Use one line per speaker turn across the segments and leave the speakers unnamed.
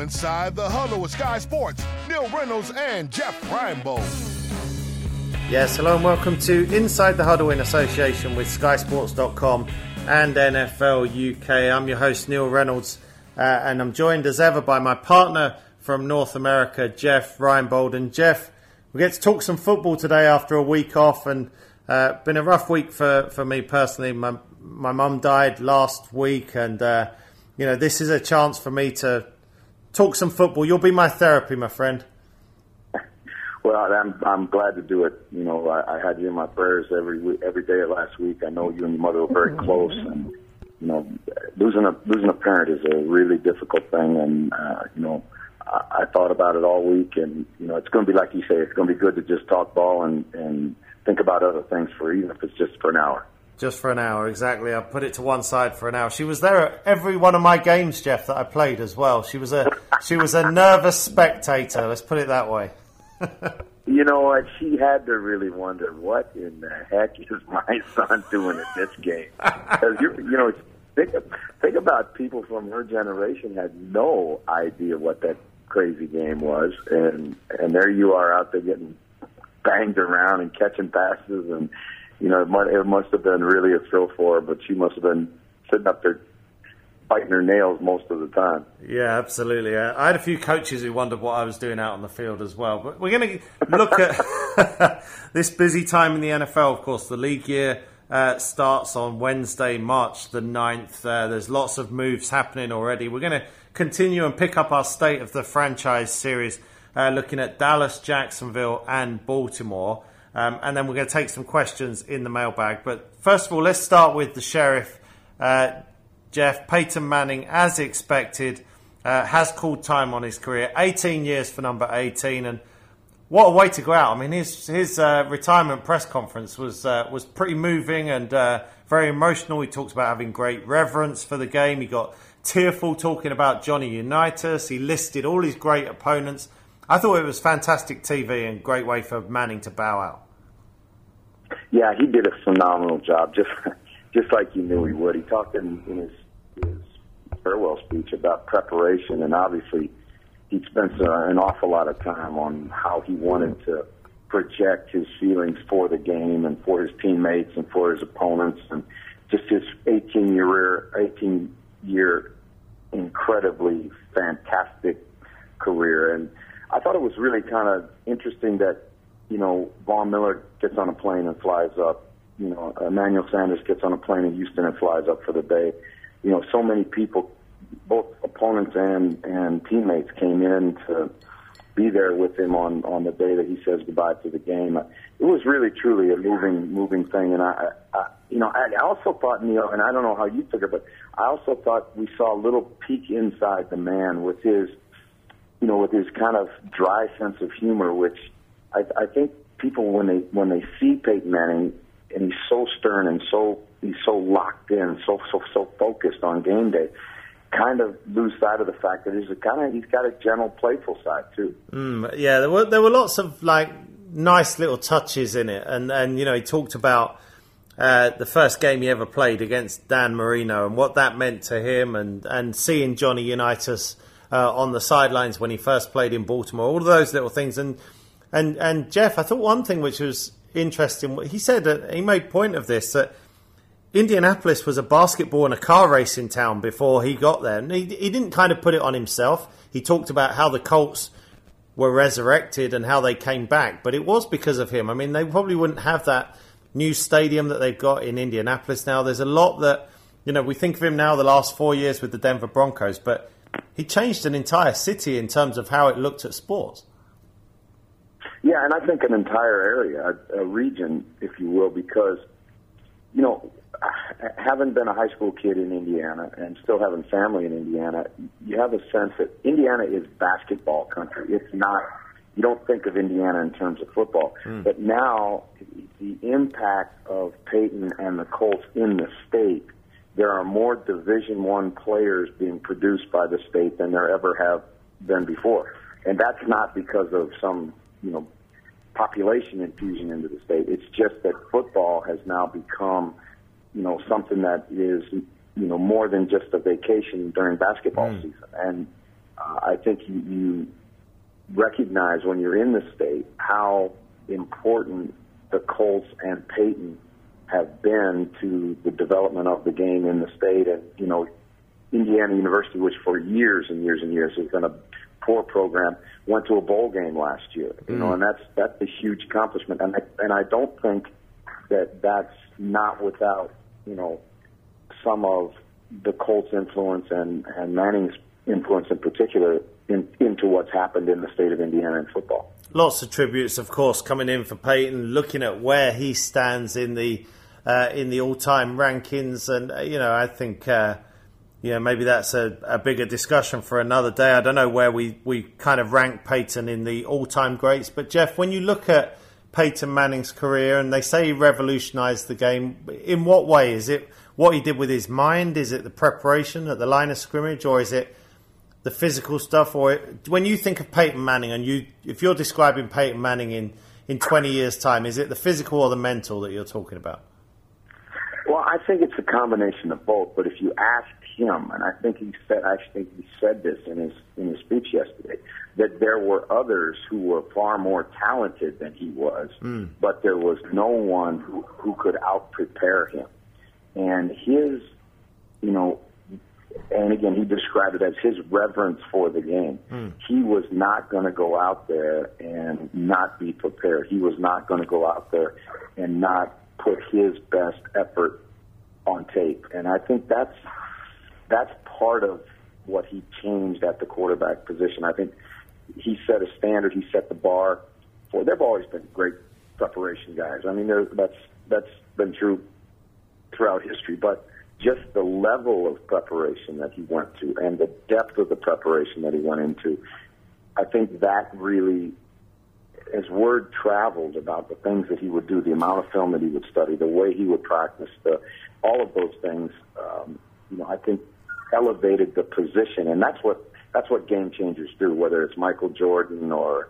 Inside the Huddle with Sky Sports, Neil Reynolds and Jeff Reinebold.
Yes, hello and welcome to Inside the Huddle in association with SkySports.com and NFL UK. I'm your host, Neil Reynolds, and I'm joined as ever by my partner from North America, Jeff Reinebold. And Jeff, we get to talk some football today after a week off, and been a rough week for me personally. My mum died last week, and this is a chance for me to talk some football. You'll be my therapy, my friend.
Well, I'm glad to do it. You know, I had you in my prayers every day of last week. I know you and your mother were very close, and losing a parent is a really difficult thing. And I thought about it all week, and it's going to be like you say. It's going to be good to just talk ball and think about other things even if it's just for an hour.
Just for an hour, exactly. I put it to one side for an hour. She was there at every one of my games, Jeff, that I played as well. She was a nervous spectator. Let's put it that way.
You know what? She had to really wonder, what in the heck is my son doing at this game? Because think about people from her generation had no idea what that crazy game was, and there you are out there getting banged around and catching passes, and it must have been really a thrill for her, but she must have been sitting up there biting her nails most of the time.
Yeah, absolutely. I had a few coaches who wondered what I was doing out on the field as well. But we're going to look at this busy time in the NFL. Of course, the league year starts on Wednesday, March the 9th. There's lots of moves happening already. We're going to continue and pick up our State of the Franchise series, looking at Dallas, Jacksonville, and Baltimore. And then we're going to take some questions in the mailbag. But first of all, let's start with the Sheriff. Jeff, Peyton Manning, as expected, has called time on his career. 18 years for number 18, and what a way to go out. I mean, his retirement press conference was pretty moving and very emotional. He talked about having great reverence for the game. He got tearful talking about Johnny Unitas. He listed all his great opponents. I thought it was fantastic TV and great way for Manning to bow out.
Yeah, he did a phenomenal job, just like you knew he would. He talked in his farewell speech about preparation, and obviously he spent an awful lot of time on how he wanted to project his feelings for the game and for his teammates and for his opponents, and just his 18-year incredibly fantastic career. And I thought it was really kind of interesting that, Von Miller gets on a plane and flies up. Emmanuel Sanders gets on a plane in Houston and flies up for the day. So many people, both opponents and teammates, came in to be there with him on the day that he says goodbye to the game. It was really, truly a moving thing. And I also thought, Neil, and I don't know how you took it, but I also thought we saw a little peek inside the man with his kind of dry sense of humor, which I think people, when they see Peyton Manning, and he's so stern and he's so locked in, so focused on game day, kind of lose sight of the fact that he's got a gentle, playful side too.
Yeah, there were lots of nice little touches in it, and he talked about the first game he ever played against Dan Marino and what that meant to him, and seeing Johnny Unitas on the sidelines when he first played in Baltimore, all of those little things. And Jeff, I thought one thing which was interesting, he said that he made point of this, that Indianapolis was a basketball and a car racing town before he got there. And he didn't kind of put it on himself. He talked about how the Colts were resurrected and how they came back, but it was because of him. I mean, they probably wouldn't have that new stadium that they've got in Indianapolis now. There's a lot that, we think of him now the last 4 years with the Denver Broncos, but he changed an entire city in terms of how it looked at sports.
Yeah, and I think an entire area, a region, if you will, because, having been a high school kid in Indiana and still having family in Indiana, you have a sense that Indiana is basketball country. It's not, you don't think of Indiana in terms of football. But now, the impact of Peyton and the Colts in the state, there are more Division I players being produced by the state than there ever have been before. And that's not because of some population infusion into the state. It's just that football has now become, something that is, more than just a vacation during basketball season. And I think you recognize when you're in the state how important the Colts and Peyton have been to the development of the game in the state. And, Indiana University, which for years and years and years has been a poor program, went to a bowl game last year, and that's a huge accomplishment. And I don't think that's not without, some of the Colts' influence and Manning's influence in particular into what's happened in the state of Indiana in football.
Lots of tributes, of course, coming in for Peyton, looking at where he stands in the all-time rankings. And, I think, maybe that's a bigger discussion for another day. I don't know where we kind of rank Peyton in the all-time greats. But, Jeff, when you look at Peyton Manning's career and they say he revolutionised the game, in what way? Is it what he did with his mind? Is it the preparation at the line of scrimmage? Or is it the physical stuff? Or when you think of Peyton Manning, and if you're describing Peyton Manning in 20 years' time, is it the physical or the mental that you're talking about?
Well, I think it's a combination of both. But if you asked him, and I think he said this in his speech yesterday, that there were others who were far more talented than he was, but there was no one who could out-prepare him. And his, and again, he described it as his reverence for the game. He was not going to go out there and not be prepared. He was not going to go out there and not put his best effort on tape. And I think that's part of what he changed at the quarterback position. I think he set a standard. He set the bar for. They've always been great preparation guys. I mean, that's been true throughout history. But just the level of preparation that he went to and the depth of the preparation that he went into, I think that really, as word traveled about the things that he would do, the amount of film that he would study, the way he would practice, all of those things, I think elevated the position. And that's what game changers do, whether it's Michael Jordan or,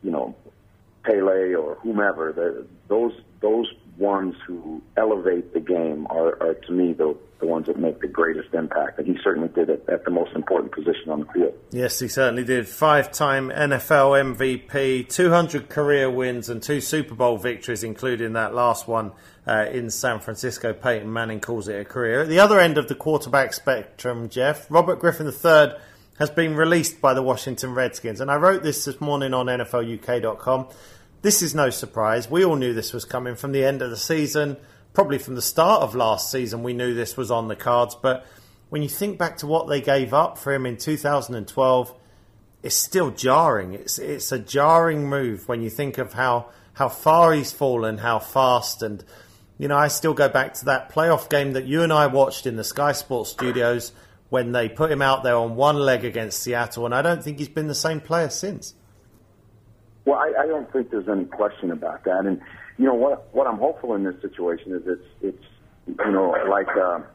Pele or whomever. Those ones who elevate the game are to me, the ones that make the greatest impact. And he certainly did it at the most important position on the field.
Yes, he certainly did. 5-time NFL MVP, 200 career wins and 2 Super Bowl victories, including that last one in San Francisco. Peyton Manning calls it a career. At the other end of the quarterback spectrum, Jeff, Robert Griffin III has been released by the Washington Redskins. And I wrote this morning on NFLUK.com. This is no surprise. We all knew this was coming from the end of the season. Probably from the start of last season, we knew this was on the cards. But when you think back to what they gave up for him in 2012, it's still jarring. It's a jarring move when you think of how far he's fallen, how fast. And, I still go back to that playoff game that you and I watched in the Sky Sports studios when they put him out there on one leg against Seattle. And I don't think he's been the same player since.
Well, I don't think there's any question about that. And, what I'm hopeful in this situation is it's like,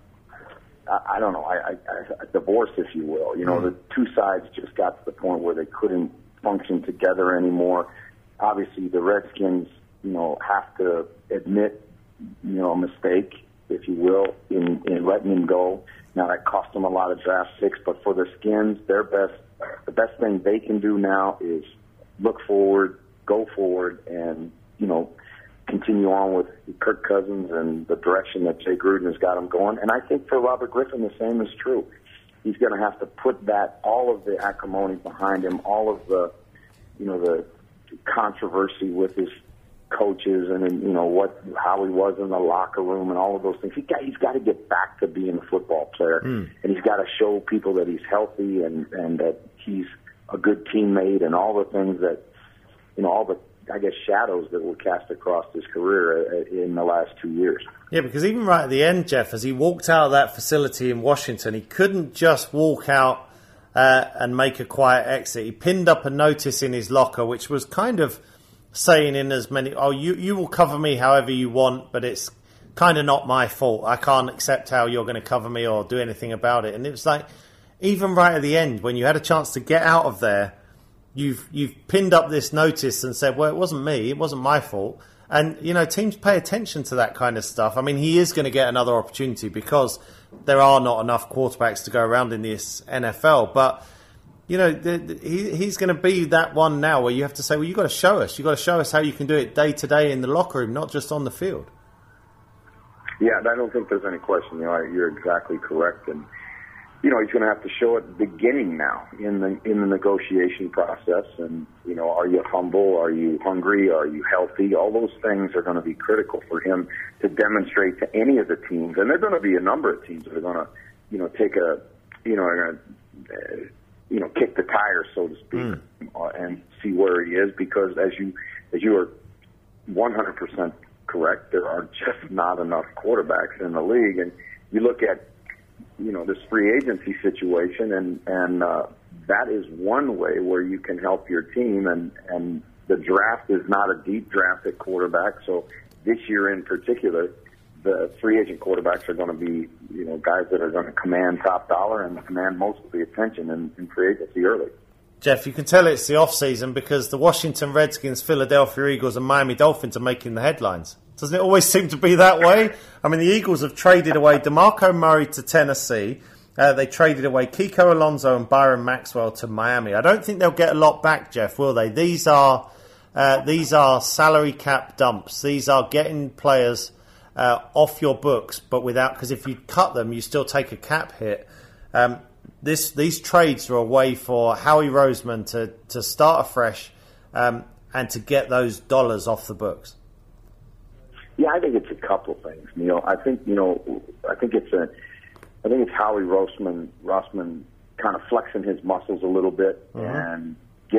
I don't know, a divorce, if you will. The two sides just got to the point where they couldn't function together anymore. Obviously, the Redskins, have to admit, a mistake, if you will, in letting him go. Now, that cost them a lot of draft picks, but for the Skins, the best thing they can do now is look forward, go forward, and, continue on with Kirk Cousins and the direction that Jay Gruden has got him going. And I think for Robert Griffin, the same is true. He's going to have to put all of the acrimony behind him, all of the, the controversy with his coaches and how he was in the locker room and all of those things. He's got to get back to being a football player, and he's got to show people that he's healthy and that he's a good teammate and all the things that, all the, I guess, shadows that were cast across his career in the last 2 years.
Yeah, because even right at the end, Jeff, as he walked out of that facility in Washington, he couldn't just walk out and make a quiet exit. He pinned up a notice in his locker, which was kind of saying in as many, you will cover me however you want, but it's kind of not my fault. I can't accept how you're going to cover me or do anything about it. And it was like, even right at the end, when you had a chance to get out of there, you've pinned up this notice and said, well, it wasn't me, it wasn't my fault. And, teams pay attention to that kind of stuff. I mean, he is going to get another opportunity because there are not enough quarterbacks to go around in this NFL. But he's going to be that one now where you have to say, well, you've got to show us. You've got to show us how you can do it day to day in the locker room, not just on the field.
Yeah, I don't think there's any question. You're exactly correct. And, he's going to have to show at the beginning now in the negotiation process. And, are you humble? Are you hungry? Are you healthy? All those things are going to be critical for him to demonstrate to any of the teams. And there are going to be a number of teams that are going to, take a, kick the tires, so to speak, and see where he is. Because as you are 100% correct, there are just not enough quarterbacks in the league. And you look at, this free agency situation, and that is one way where you can help your team. And the draft is not a deep draft at quarterback. So this year in particular, the free agent quarterbacks are going to be, guys that are going to command top dollar and command most of the attention in free agency early.
Jeff, you can tell it's the off-season because the Washington Redskins, Philadelphia Eagles and Miami Dolphins are making the headlines. Doesn't it always seem to be that way? I mean, the Eagles have traded away DeMarco Murray to Tennessee. They traded away Kiko Alonso and Byron Maxwell to Miami. I don't think they'll get a lot back, Jeff, will they? These are salary cap dumps. These are getting players off your books, but without, because if you cut them, you still take a cap hit. These trades are a way for Howie Roseman to start afresh and to get those dollars off the books.
Yeah, I think it's a couple things, Neil. I think it's Howie Roseman kind of flexing his muscles a little bit and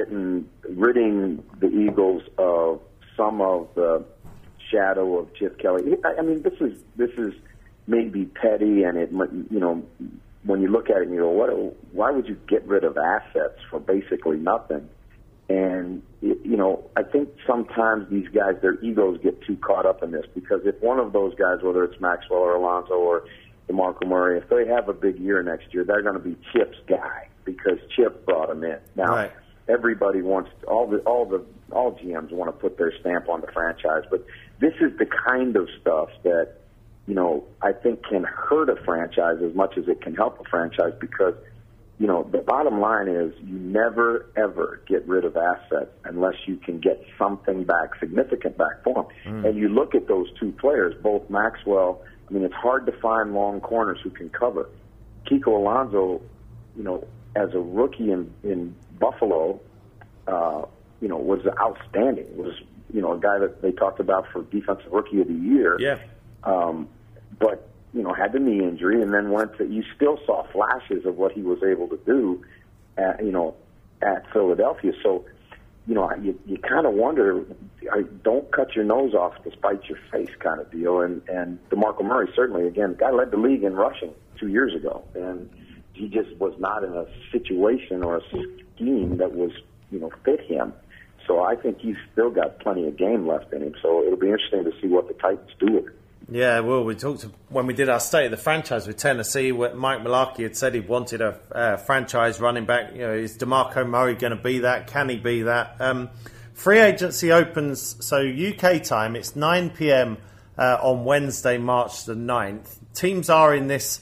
ridding the Eagles of some of the shadow of Chip Kelly. I mean, this is maybe petty, and when you look at it, why would you get rid of assets for basically nothing? And, I think sometimes these guys, their egos get too caught up in this, because if one of those guys, whether it's Maxwell or Alonso or DeMarco Murray, if they have a big year next year, they're going to be Chip's guy because Chip brought him in. Now,
right.
Everybody wants, all GMs want to put their stamp on the franchise, but this is the kind of stuff that, I think can hurt a franchise as much as it can help a franchise, because the bottom line is you never, ever get rid of assets unless you can get something back, significant back for them. And you look at those two players, both Maxwell, it's hard to find long corners who can cover. Kiko Alonso, as a rookie in Buffalo, was outstanding. Was, a guy that they talked about for Defensive Rookie of the Year.
Yeah.
But, had the knee injury, and then you still saw flashes of what he was able to do at Philadelphia. So, you kind of wonder, don't cut your nose off to spite your face kind of deal. And DeMarco Murray, certainly, again, the guy led the league in rushing 2 years ago. And he just was not in a situation or a scheme that was, fit him. So I think he's still got plenty of game left in him. So it'll be interesting to see what the Titans do with it.
Yeah, well, we talked when we did our State of the Franchise with Tennessee. Mike Mularkey had said he wanted a franchise running back. Is DeMarco Murray going to be that? Can he be that? Free agency opens, so UK time, it's 9 p.m. On Wednesday, March the 9th. Teams are in this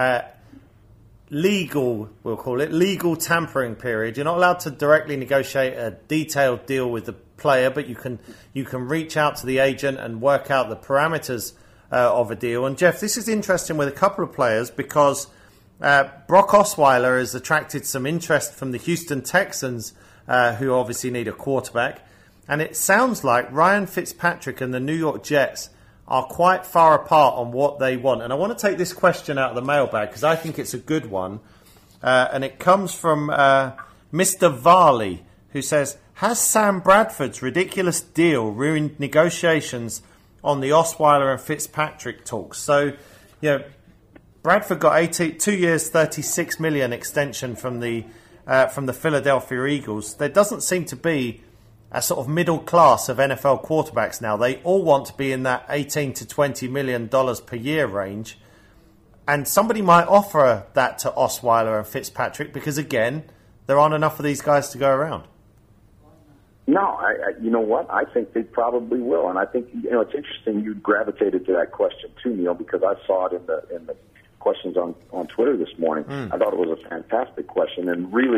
legal tampering period. You're not allowed to directly negotiate a detailed deal with the player, but you can reach out to the agent and work out the parameters of a deal. And Jeff, this is interesting with a couple of players because Brock Osweiler has attracted some interest from the Houston Texans, who obviously need a quarterback. And it sounds like Ryan Fitzpatrick and the New York Jets are quite far apart on what they want. And I want to take this question out of the mailbag because I think it's a good one. And it comes from Mr. Varley, who says, has Sam Bradford's ridiculous deal ruined negotiations on the Osweiler and Fitzpatrick talks? So, Bradford got 2 years, $36 million extension from the Philadelphia Eagles. There doesn't seem to be a sort of middle class of NFL quarterbacks now. They all want to be in that $18 to $20 million per year range. And somebody might offer that to Osweiler and Fitzpatrick because, again, there aren't enough of these guys to go around.
No, you know what? I think they probably will. And I think, it's interesting you gravitated to that question too, Neil, because I saw it in the questions on Twitter this morning. I thought it was a fantastic question and really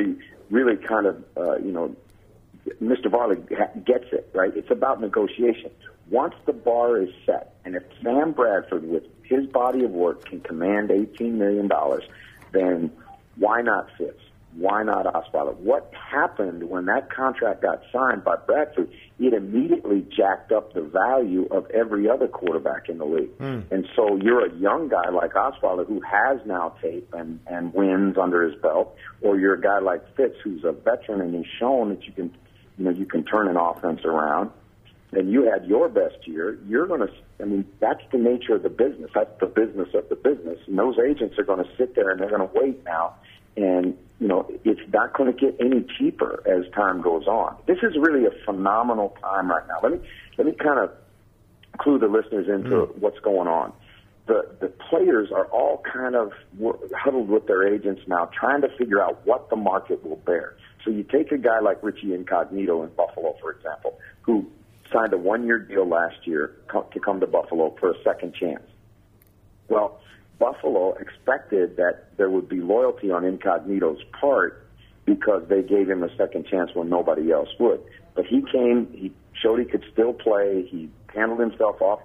really kind of, Mr. Varley gets it, right? It's about negotiation. Once the bar is set, and if Sam Bradford, with his body of work, can command $18 million, then why not Fitz? Why not Osweiler? What happened when that contract got signed by Bradford? It immediately jacked up the value of every other quarterback in the league. And so you're a young guy like Osweiler who has now tape and wins under his belt, or you're a guy like Fitz who's a veteran and he's shown that you can turn an offense around. And you had your best year. You're going to, that's the nature of the business. That's the business of the business. And those agents are going to sit there and they're going to wait now. And, it's not going to get any cheaper as time goes on. This is really a phenomenal time right now. Let me kind of clue the listeners into what's going on. The players are all kind of huddled with their agents now, trying to figure out what the market will bear. So you take a guy like Richie Incognito in Buffalo, for example, who signed a one-year deal last year to come to Buffalo for a second chance. Well, Buffalo expected that there would be loyalty on Incognito's part because they gave him a second chance when nobody else would. But he came, he showed he could still play, he handled himself off,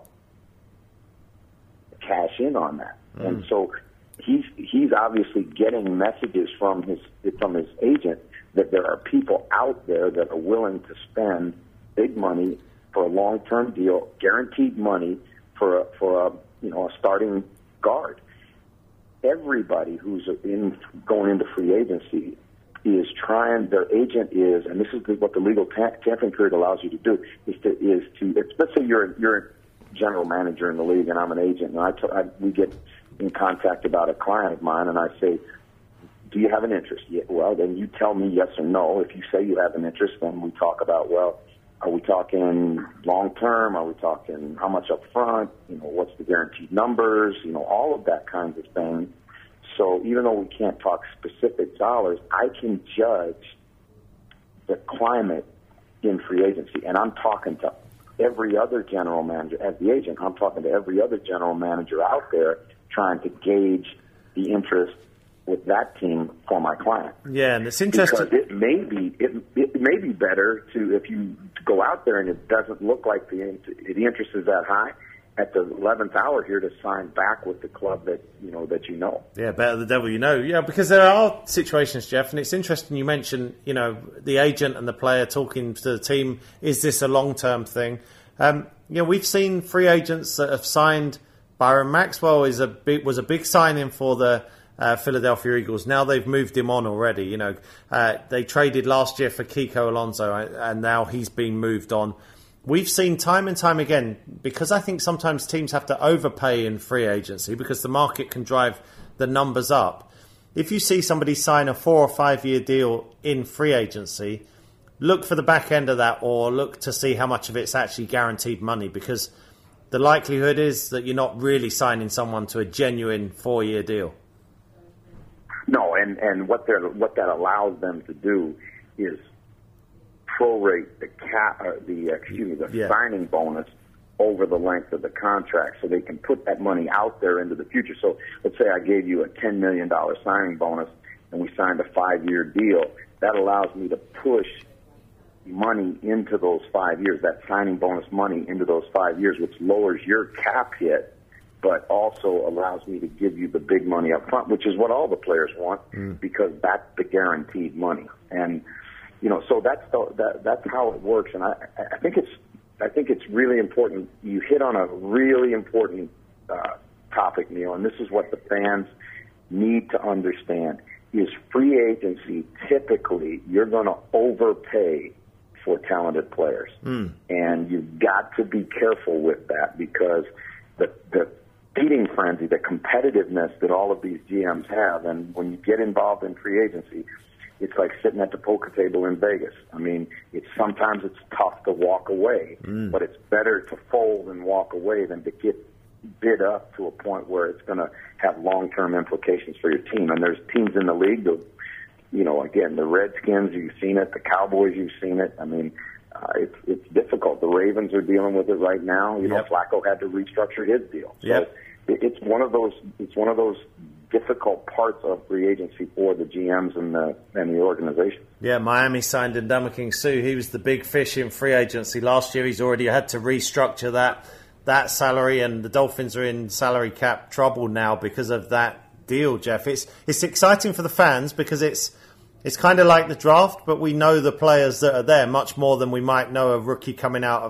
cash in on that. And so he's obviously getting messages from his agent that there are people out there that are willing to spend big money for a long-term deal, guaranteed money for a starting guard. Everybody who's going into free agency is trying. Their agent is, and this is what the legal tampering period allows you to do, is to. Let's say you're a general manager in the league, and I'm an agent, and we get in contact about a client of mine, and I say, "Do you have an interest?" Yeah, well, then you tell me yes or no. If you say you have an interest, then we talk about, well, are we talking long term? Are we talking how much up front? What's the guaranteed numbers? All of that kinds of thing. So even though we can't talk specific dollars, I can judge the climate in free agency. And I'm talking to every other general manager. As the agent, I'm talking to every other general manager out there trying to gauge the interest with that team for my client.
Yeah, and it's interesting.
Because it may be better if you go out there and it doesn't look like the interest is that high, at the 11th hour here to sign back with the club that you know. Yeah,
better the devil you know. Yeah, because there are situations, Jeff, and it's interesting you mentioned, the agent and the player talking to the team. Is this a long-term thing? We've seen free agents that have signed. Byron Maxwell was a big signing for the Philadelphia Eagles. Now they've moved him on already. They traded last year for Kiko Alonso, and now he's been moved on. We've seen time and time again, because I think sometimes teams have to overpay in free agency because the market can drive the numbers up. If you see somebody sign a 4 or 5 year deal in free agency, look for the back end of that, or look to see how much of it's actually guaranteed money, because the likelihood is that you're not really signing someone to a genuine 4 year deal.
No, and what that allows them to do is prorate the signing bonus over the length of the contract, so they can put that money out there into the future. So let's say I gave you a $10 million signing bonus and we signed a 5-year deal. That allows me to push money into those 5 years, that signing bonus money into those 5 years, which lowers your cap hit, but also allows me to give you the big money up front, which is what all the players want, because that's the guaranteed money. And so that's how it works. And I think it's really important. You hit on a really important topic, Neil, and this is what the fans need to understand: is free agency. Typically, you're going to overpay for talented players, and you've got to be careful with that, because the feeding frenzy, the competitiveness that all of these GMs have, and when you get involved in free agency, it's like sitting at the poker table in Vegas. I mean, sometimes it's tough to walk away, but it's better to fold and walk away than to get bid up to a point where it's going to have long-term implications for your team. And there's teams in the league, again, the Redskins, you've seen it, the Cowboys, you've seen it. I mean, it's difficult. The Ravens are dealing with it right now. Flacco had to restructure his deal. So it's one of those difficult parts of free agency for the GMs and the organization.
Yeah, Miami signed Ndamukong Suh. He was the big fish in free agency last year. He's already had to restructure that salary, and the Dolphins are in salary cap trouble now because of that deal, Jeff. It's exciting for the fans because it's kind of like the draft, but we know the players that are there much more than we might know a rookie coming out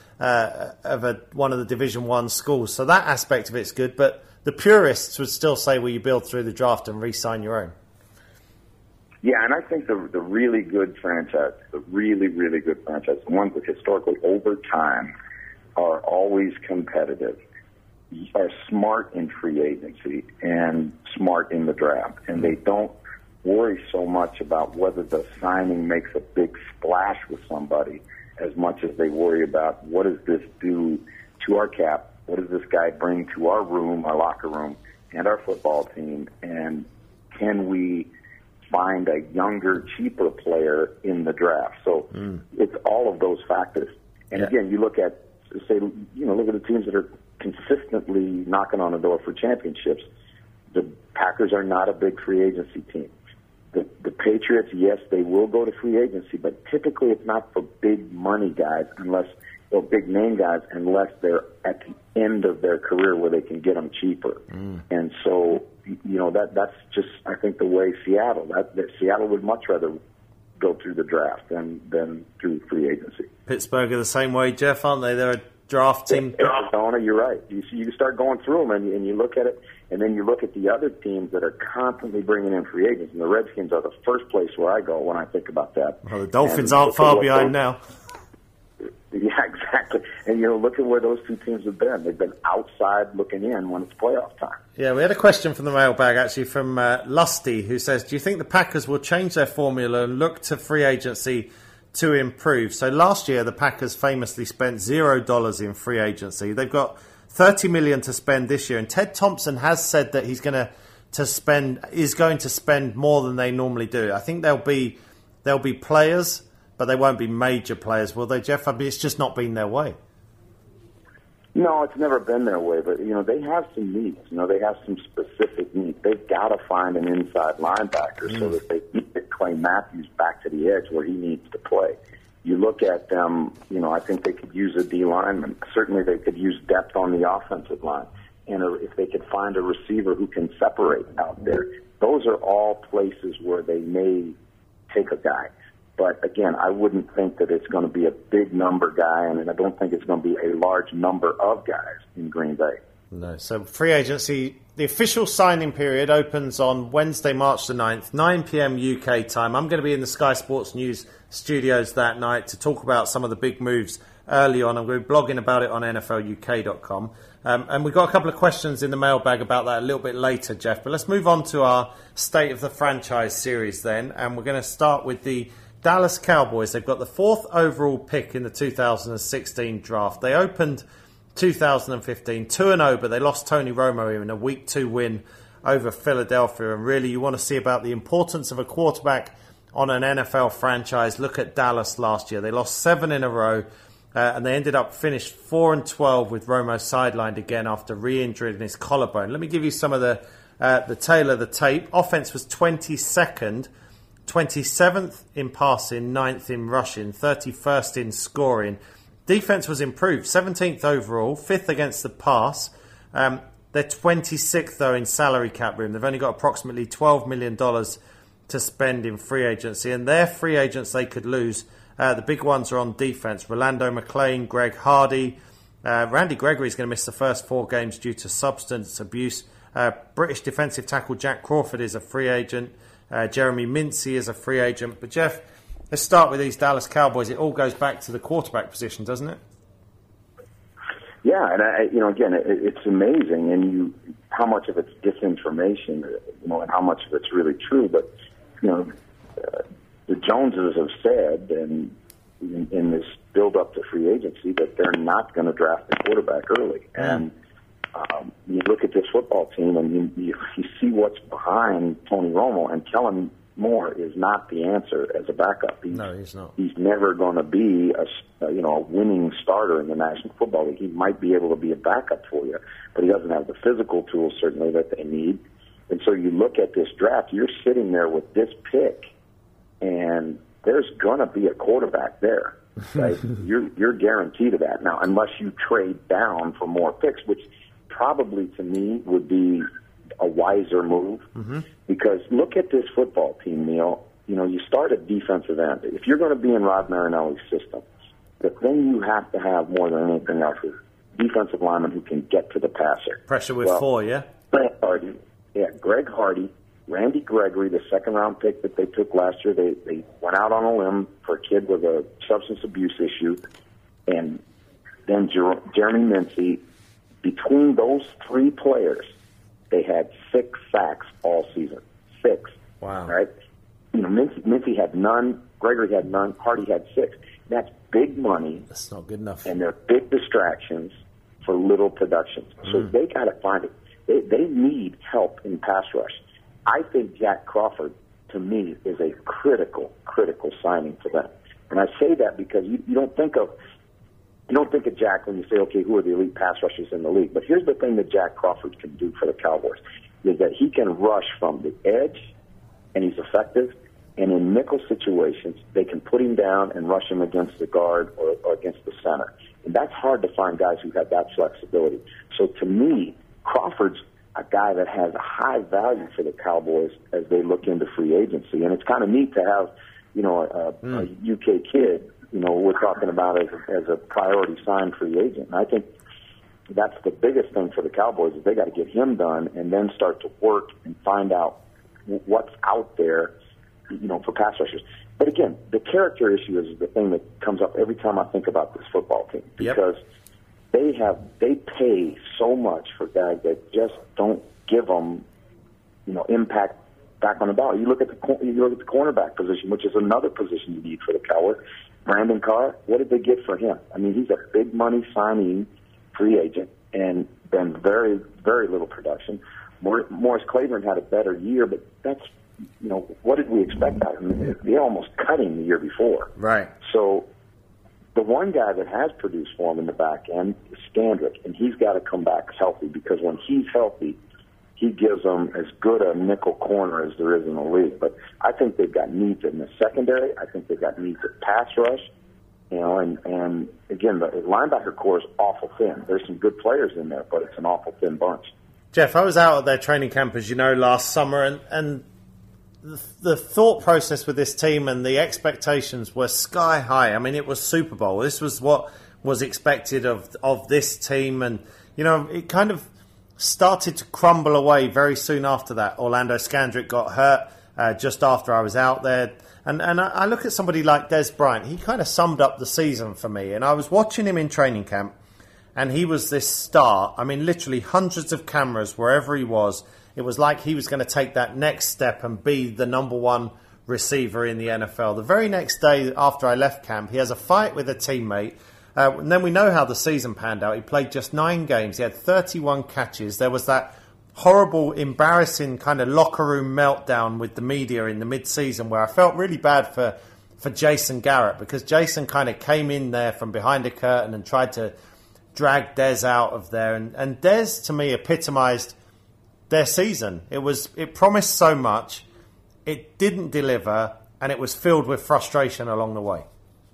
of one of the Division 1 schools. So that aspect of it's good, but the purists would still say, well, you build through the draft and re-sign your own.
Yeah, and I think the really good franchise, the really, really good franchise, the ones that historically over time are always competitive, are smart in free agency and smart in the draft. And they don't worry so much about whether the signing makes a big splash with somebody as much as they worry about what does this do to our cap, what does this guy bring to our room, our locker room, and our football team, and can we find a younger, cheaper player in the draft? So it's all of those factors. And again, you look at, look at the teams that are consistently knocking on the door for championships. The Packers are not a big free agency team. The Patriots, yes, they will go to free agency, but typically it's not for big money guys or big name guys unless they're at the end of their career where they can get them cheaper. And so, that's just, I think, the way Seattle. That Seattle would much rather go through the draft than through free agency.
Pittsburgh are the same way, Jeff, aren't they? They're a draft team.
Arizona, you're right. You start going through them and you look at it, and then you look at the other teams that are constantly bringing in free agents. And the Redskins are the first place where I go when I think about that.
Well, the Dolphins aren't far behind now.
Yeah, exactly. And, look at where those two teams have been. They've been outside looking in when it's playoff time.
Yeah, we had a question from the mailbag, actually, from Lusty, who says, do you think the Packers will change their formula and look to free agency to improve? So last year, the Packers famously spent $0 in free agency. They've got $30 million to spend this year, and Ted Thompson has said that he's going to spend more than they normally do. I think there'll be players, but they won't be major players, will they, Jeff? I mean, it's just not been their way.
No, it's never been their way, but, they have some needs. They have some specific needs. They've got to find an inside linebacker so that they can get Clay Matthews back to the edge where he needs to play. You look at them, I think they could use a D lineman. Certainly they could use depth on the offensive line. And if they could find a receiver who can separate out there, those are all places where they may take a guy. But again, I wouldn't think that it's going to be a big number guy, and I don't think it's going to be a large number of guys in Green Bay.
No. So free agency, the official signing period opens on Wednesday, March the 9th, 9 p.m. UK time. I'm going to be in the Sky Sports News studios that night to talk about some of the big moves early on. I'm going to be blogging about it on NFLUK.com. And we've got a couple of questions in the mailbag about that a little bit later, Jeff. But let's move on to our State of the Franchise series then. And we're going to start with the Dallas Cowboys. They've got the 4th overall pick in the 2016 draft. They opened 2015 2-0, but they lost Tony Romo in a Week 2 win over Philadelphia. And really, you want to see about the importance of a quarterback on an NFL franchise. Look at Dallas last year. They lost 7 in a row, and they ended up finished 4-12 with Romo sidelined again after re-injuring his collarbone. Let me give you some of the tail of the tape. Offense was 22nd. 27th in passing, 9th in rushing, 31st in scoring. Defense was improved, 17th overall, 5th against the pass. They're 26th, though, in salary cap room. They've only got approximately $12 million to spend in free agency, and their free agents they could lose. The big ones are on defense. Rolando McClain, Greg Hardy. Randy Gregory is going to miss the first 4 games due to substance abuse. British defensive tackle Jack Crawford is a free agent. Jeremy Mincey is a free agent. But, Jeff, let's start with these Dallas Cowboys. It all goes back to the quarterback position, doesn't it?
Yeah, and again, it's amazing, and how much of it's disinformation, and how much of it's really true. But the Joneses have said, and in this build-up to free agency, that they're not going to draft a quarterback early. And you look at this football team, and you see what's behind Tony Romo, and Kellen Moore is not the answer as a backup.
No, he's not.
He's never going to be a winning starter in the National Football League. He might be able to be a backup for you, but he doesn't have the physical tools certainly that they need. And so you look at this draft, you're sitting there with this pick, and there's going to be a quarterback there. Right? You're guaranteed of that. Now, unless you trade down for more picks, which probably to me would be a wiser move. Because look at this football team, Neil. You know, you start at defensive end. If you're going to be in Rod Marinelli's system, the thing you have to have more than anything else is defensive linemen who can get to the passer.
Pressure with 4, yeah?
Greg Hardy, Randy Gregory, the second-round pick that they took last year, they went out on a limb for a kid with a substance abuse issue, and then Jeremy Mincy. Between those 3 players, they had 6 sacks all season. 6.
Wow.
Right? You know, Mincy had none, Gregory had none, Hardy had 6. That's big money.
That's not good enough.
And they're big distractions for little productions. So they got to find it. They need help in pass rush. I think Jack Crawford, to me, is a critical signing for them. And I say that because you don't think of Jack when you say, okay, who are the elite pass rushers in the league? But here's the thing that Jack Crawford can do for the Cowboys, is that he can rush from the edge, and he's effective. And in nickel situations, they can put him down and rush him against the guard or against the center. And that's hard to find guys who have that flexibility. So to me, Crawford's a guy that has a high value for the Cowboys as they look into free agency. And it's kind of neat to have, you know, a UK kid, you know, we're talking about as a priority signed free agent. And I think that's the biggest thing for the Cowboys is they got to get him done and then start to work and find out what's out there, you know, for pass rushers. But again, the character issue is the thing that comes up every time I think about this football team, because they pay so much for guys that just don't give them, you know, impact back on the ball. You look at the cornerback position, which is another position you need for the Cowboys. Brandon Carr, what did they get for him? I mean, he's a big money signing free agent and been very, very little production. Morris Claiborne had a better year, but that's, you know, what did we expect out of him? They almost cut him the year before.
Right.
So the one guy that has produced for him in the back end is Scandrick, and he's got to come back healthy, because when he's healthy, he gives them as good a nickel corner as there is in the league. But I think they've got needs in the secondary. I think they've got needs at pass rush. You know, and again, the linebacker core is awful thin. There's some good players in there, but it's an awful thin bunch.
Jeff, I was out at their training camp, as you know, last summer, and the thought process with this team and the expectations were sky high. I mean, it was Super Bowl. This was what was expected of this team, and, you know, it kind of started to crumble away very soon after that. Orlando Scandrick got hurt just after I was out there. And I look at somebody like Des Bryant. He kind of summed up the season for me. And I was watching him in training camp, and he was this star. I mean, literally hundreds of cameras wherever he was. It was like he was going to take that next step and be the number one receiver in the NFL. The very next day after I left camp, he has a fight with a teammate. And then we know how the season panned out. He played just 9 games. He had 31 catches. There was that horrible, embarrassing kind of locker room meltdown with the media in the mid-season where I felt really bad for Jason Garrett, because Jason kind of came in there from behind a curtain and tried to drag Des out of there. And Des, to me, epitomized their season. It promised so much, it didn't deliver, and it was filled with frustration along the way.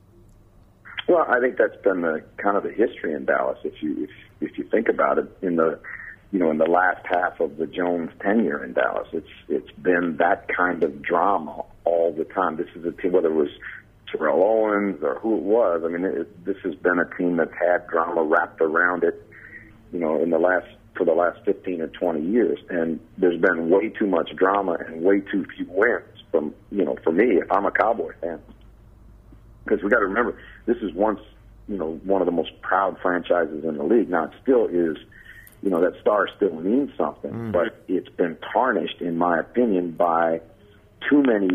Well, I think that's been the kind of the history in Dallas. If you think about it, in the last half of the Jones tenure in Dallas, it's been that kind of drama all the time. This is a team, whether it was Terrell Owens or who it was. I mean, this has been a team that's had drama wrapped around it, you know, for the last 15 or 20 years, and there's been way too much drama and way too few wins for me, if I'm a Cowboy fan. Because we got to remember, this is once, you know, one of the most proud franchises in the league. Now, it still is, you know, that star still means something, but it's been tarnished, in my opinion, by too many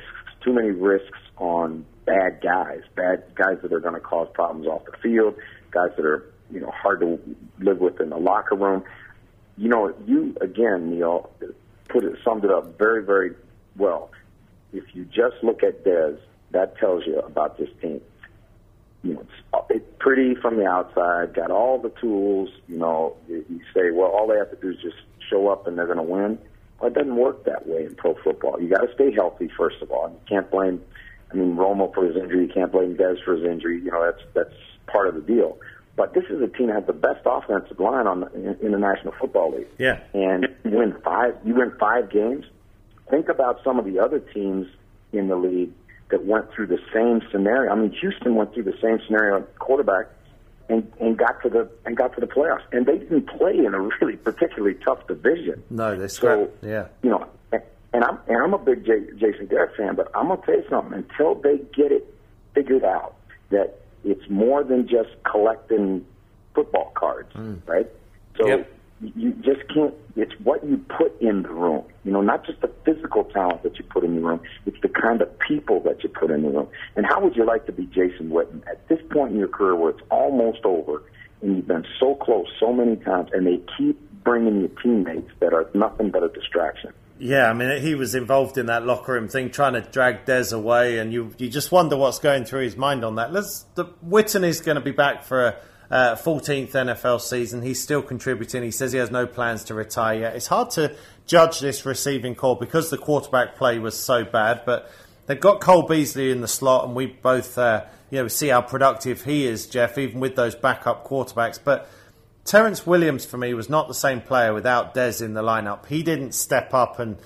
risks on bad guys that are going to cause problems off the field, guys that are, you know, hard to live with in the locker room. You know, you, again, Neil, summed it up very, very well. If you just look at Dez, that tells you about this team. You know, it's pretty from the outside, got all the tools. You know, you say, well, all they have to do is just show up and they're going to win. Well, it doesn't work that way in pro football. You got to stay healthy, first of all. You can't blame, Romo for his injury. You can't blame Dez for his injury. That's part of the deal. But this is a team that has the best offensive line in the National Football League.
Yeah.
And you win five games. Think about some of the other teams in the league that went through the same scenario. Houston went through the same scenario at quarterback and got to the playoffs. And they didn't play in a really particularly tough division.
No, they scrapped. Yeah.
And I'm a big Jason Garrett fan, but I'm gonna tell you something. Until they get it figured out that it's more than just collecting football cards, right? So you just can't. It's what you put in the room. Not just the physical talent that you put in the room. It's the kind of people that you put in the room. And how would you like to be Jason Witten at this point in your career where it's almost over and you've been so close so many times, and they keep bringing you teammates that are nothing but a distraction?
Yeah, he was involved in that locker room thing, trying to drag Dez away, and you just wonder what's going through his mind on that. Witten is going to be back for a 14th NFL season. He's still contributing. He says he has no plans to retire yet. It's hard to judge this receiving core because the quarterback play was so bad, but they've got Cole Beasley in the slot, and we both see how productive he is, Jeff, even with those backup quarterbacks. But Terrence Williams, for me, was not the same player without Dez in the lineup. He didn't step up and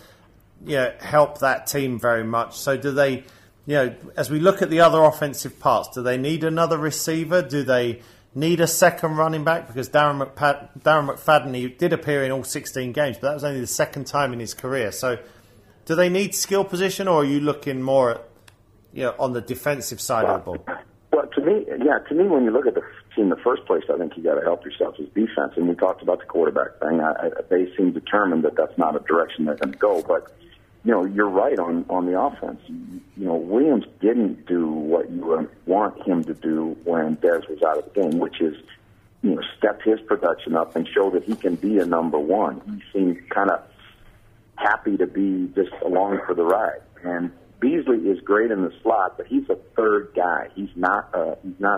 help that team very much. So do they, as we look at the other offensive parts, do they need another receiver? Do they need a second running back? Because Darren McFadden, he did appear in all 16 games, but that was only the second time in his career. So do they need skill position, or are you looking more at, on the defensive side of the ball?
Well, to me, when you look at the team in the first place, I think you got to help yourself as defense. And we talked about the quarterback thing. They seem determined that that's not a direction they're going to go. But you're right on the offense. Williams didn't do what you would want him to do when Dez was out of the game, which is step his production up and show that he can be a number one. He seemed kind of happy to be just along for the ride. And Beasley is great in the slot, but he's a third guy. He's not a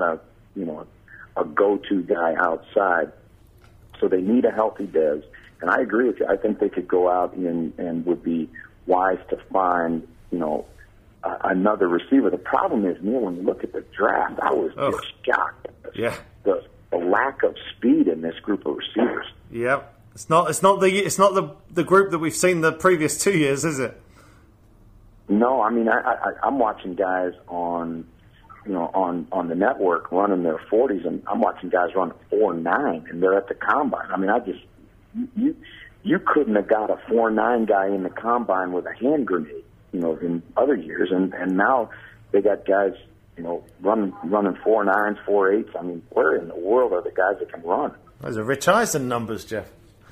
go-to guy outside. So they need a healthy Dez. And I agree with you. I think they could go out and would be wise to find, another receiver. The problem is, Neil, when you look at the draft, I was just shocked.
Yeah.
The lack of speed in this group of receivers.
Yeah. It's not the group that we've seen the previous 2 years, is it?
No, I'm watching guys on the network running their 40s, and I'm watching guys run 4.9, and they're at the combine. You couldn't have got a 4.9 guy in the combine with a hand grenade, in other years, and now they got guys, running 4.9s, 4.8s. Where in the world are the guys that can run?
Those are Rich Eisen numbers, Jeff.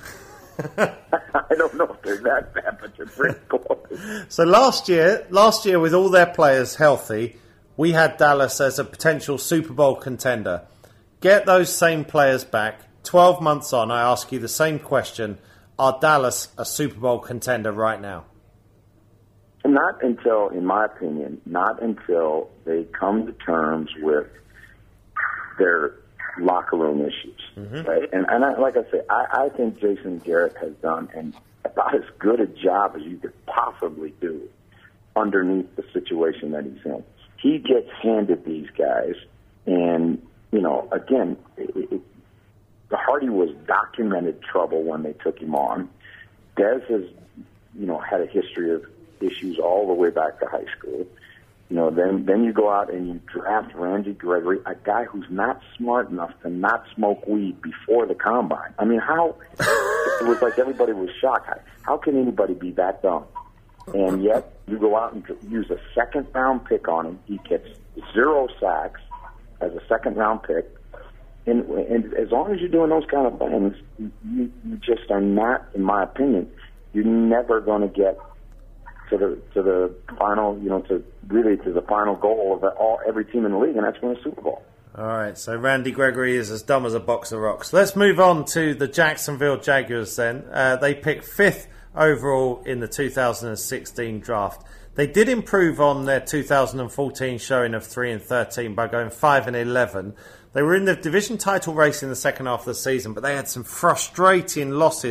I don't know if they're that bad, but they're pretty close.
So last year, with all their players healthy, we had Dallas as a potential Super Bowl contender. Get those same players back. 12 months on, I ask you the same question. Are Dallas a Super Bowl contender right now?
Not until, in my opinion, they come to terms with their locker room issues, right? And like I say, I think Jason Garrett has done about as good a job as you could possibly do underneath the situation that he's in. He gets handed these guys, and again, Hardy was documented trouble when they took him on. Dez has, had a history of issues all the way back to high school. Then you go out and you draft Randy Gregory, a guy who's not smart enough to not smoke weed before the combine. How it was like everybody was shocked. How can anybody be that dumb? And yet you go out and use a second-round pick on him. He gets 0 sacks as a second-round pick. And as long as you're doing those kind of things, you just are not, in my opinion, you're never going to get to the final, to the final goal of every team in the league, and that's win a Super Bowl.
All right, so Randy Gregory is as dumb as a box of rocks. Let's move on to the Jacksonville Jaguars then. They picked 5th overall in the 2016 draft. They did improve on their 2014 showing of 3-13 by going 5-11. They were in the division title race in the second half of the season, but they had some frustrating losses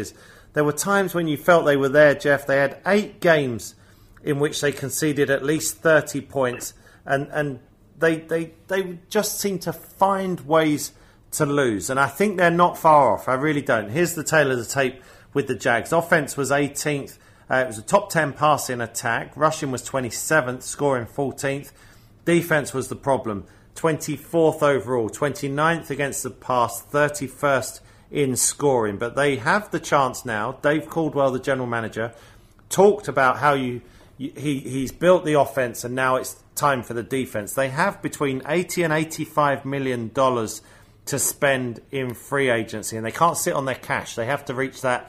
there were times when you felt they were there, Jeff. They had 8 games in which they conceded at least 30 points, and they just seem to find ways to lose. And I think they're not far off. I really don't. Here's the tail of the tape with the Jags. Offense was 18th. It was a top 10 passing attack. Rushing was 27th, scoring 14th. Defense was the problem. 24th overall, 29th against the pass, 31st in scoring. But they have the chance now. Dave Caldwell, the general manager, talked about how he's built the offense and now it's time for the defense. They have between $80 and $85 million to spend in free agency, and they can't sit on their cash. They have to reach that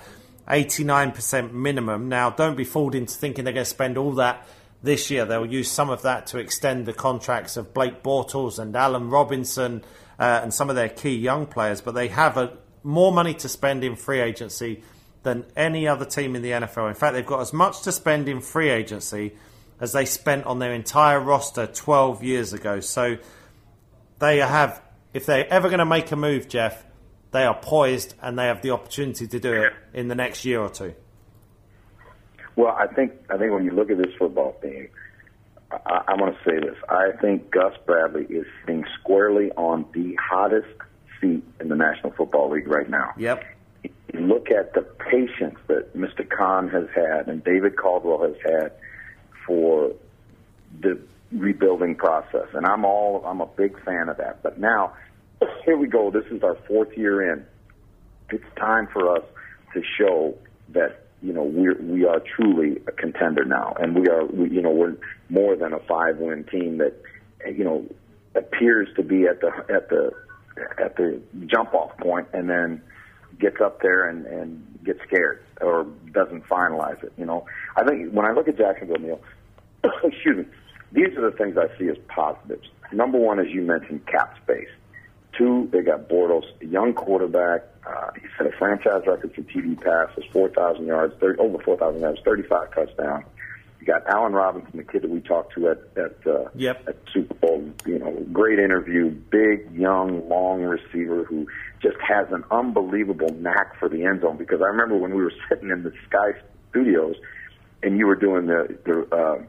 89% minimum. Now, don't be fooled into thinking they're going to spend all that this year. They'll use some of that to extend the contracts of Blake Bortles and Allen Robinson and some of their key young players, but they have more money to spend in free agency than any other team in the NFL. In fact, they've got as much to spend in free agency as they spent on their entire roster 12 years ago. So they have, if they're ever going to make a move, Jeff, they are poised and they have the opportunity to do it in the next year or two.
Well, I think when you look at this football team, I want to say this. I think Gus Bradley is sitting squarely on the hottest seat in the National Football League right now.
Yep.
You look at the patience that Mr. Khan has had and David Caldwell has had for the rebuilding process, and I'm a big fan of that. But now, here we go. This is our 4th year in. It's time for us to show that we are truly a contender now, and we're more than a 5-win team that appears to be at the jump off point and then gets up there and gets scared or doesn't finalize it. I think when I look at Jacksonville, Neil, excuse me, these are the things I see as positives. Number one, as you mentioned, cap space. 2, they got Bortles, a young quarterback. He set a franchise record for TD passes, 4,000 yards, over 4,000 yards, 35 touchdowns. You got Allen Robinson, the kid that we talked to at Super Bowl. Great interview, big, young, long receiver who just has an unbelievable knack for the end zone. Because I remember when we were sitting in the Sky Studios and you were doing the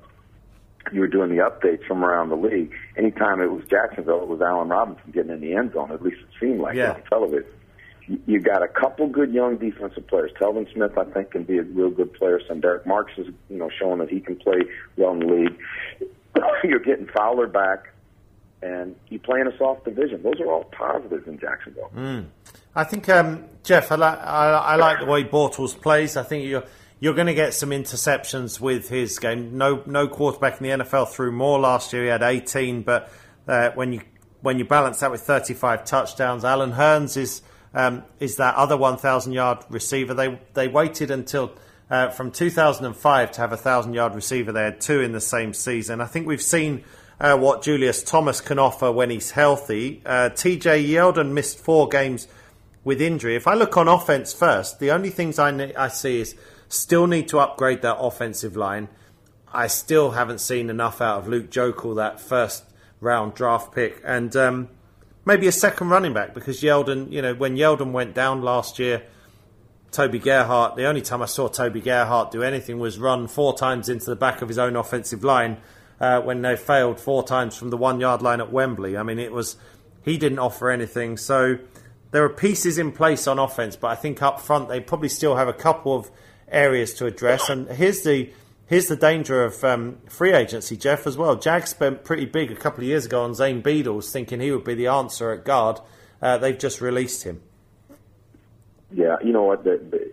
updates from around the league. Anytime it was Jacksonville, it was Allen Robinson getting in the end zone. At least it seemed like it on television. You got a couple good young defensive players. Telvin Smith, I think, can be a real good player. Some Derek Marks is, showing that he can play well in the league. You're getting Fowler back, and you play in a soft division. Those are all positives in Jacksonville.
I think, Jeff, I like the way Bortles plays. I think you're going to get some interceptions with his game. No quarterback in the NFL threw more last year. He had 18, but when you balance that with 35 touchdowns, Alan Hearns is that other 1,000-yard receiver. They waited until from 2005 to have a 1,000-yard receiver. They had 2 in the same season. I think we've seen what Julius Thomas can offer when he's healthy. TJ Yeldon missed 4 games with injury. If I look on offense first, the only things I see is still need to upgrade that offensive line. I still haven't seen enough out of Luke Jokel, that first-round draft pick, and maybe a second running back, because Yeldon, when Yeldon went down last year, Toby Gerhart, the only time I saw Toby Gerhart do anything was run 4 times into the back of his own offensive line when they failed 4 times from the 1-yard line at Wembley. I mean, he didn't offer anything. So there are pieces in place on offense, but I think up front they probably still have a couple of areas to address. And here's the danger of free agency, Jeff, as well. Jags spent pretty big a couple of years ago on Zane Beadles, thinking he would be the answer at guard. They've just released him.
Yeah, you know what?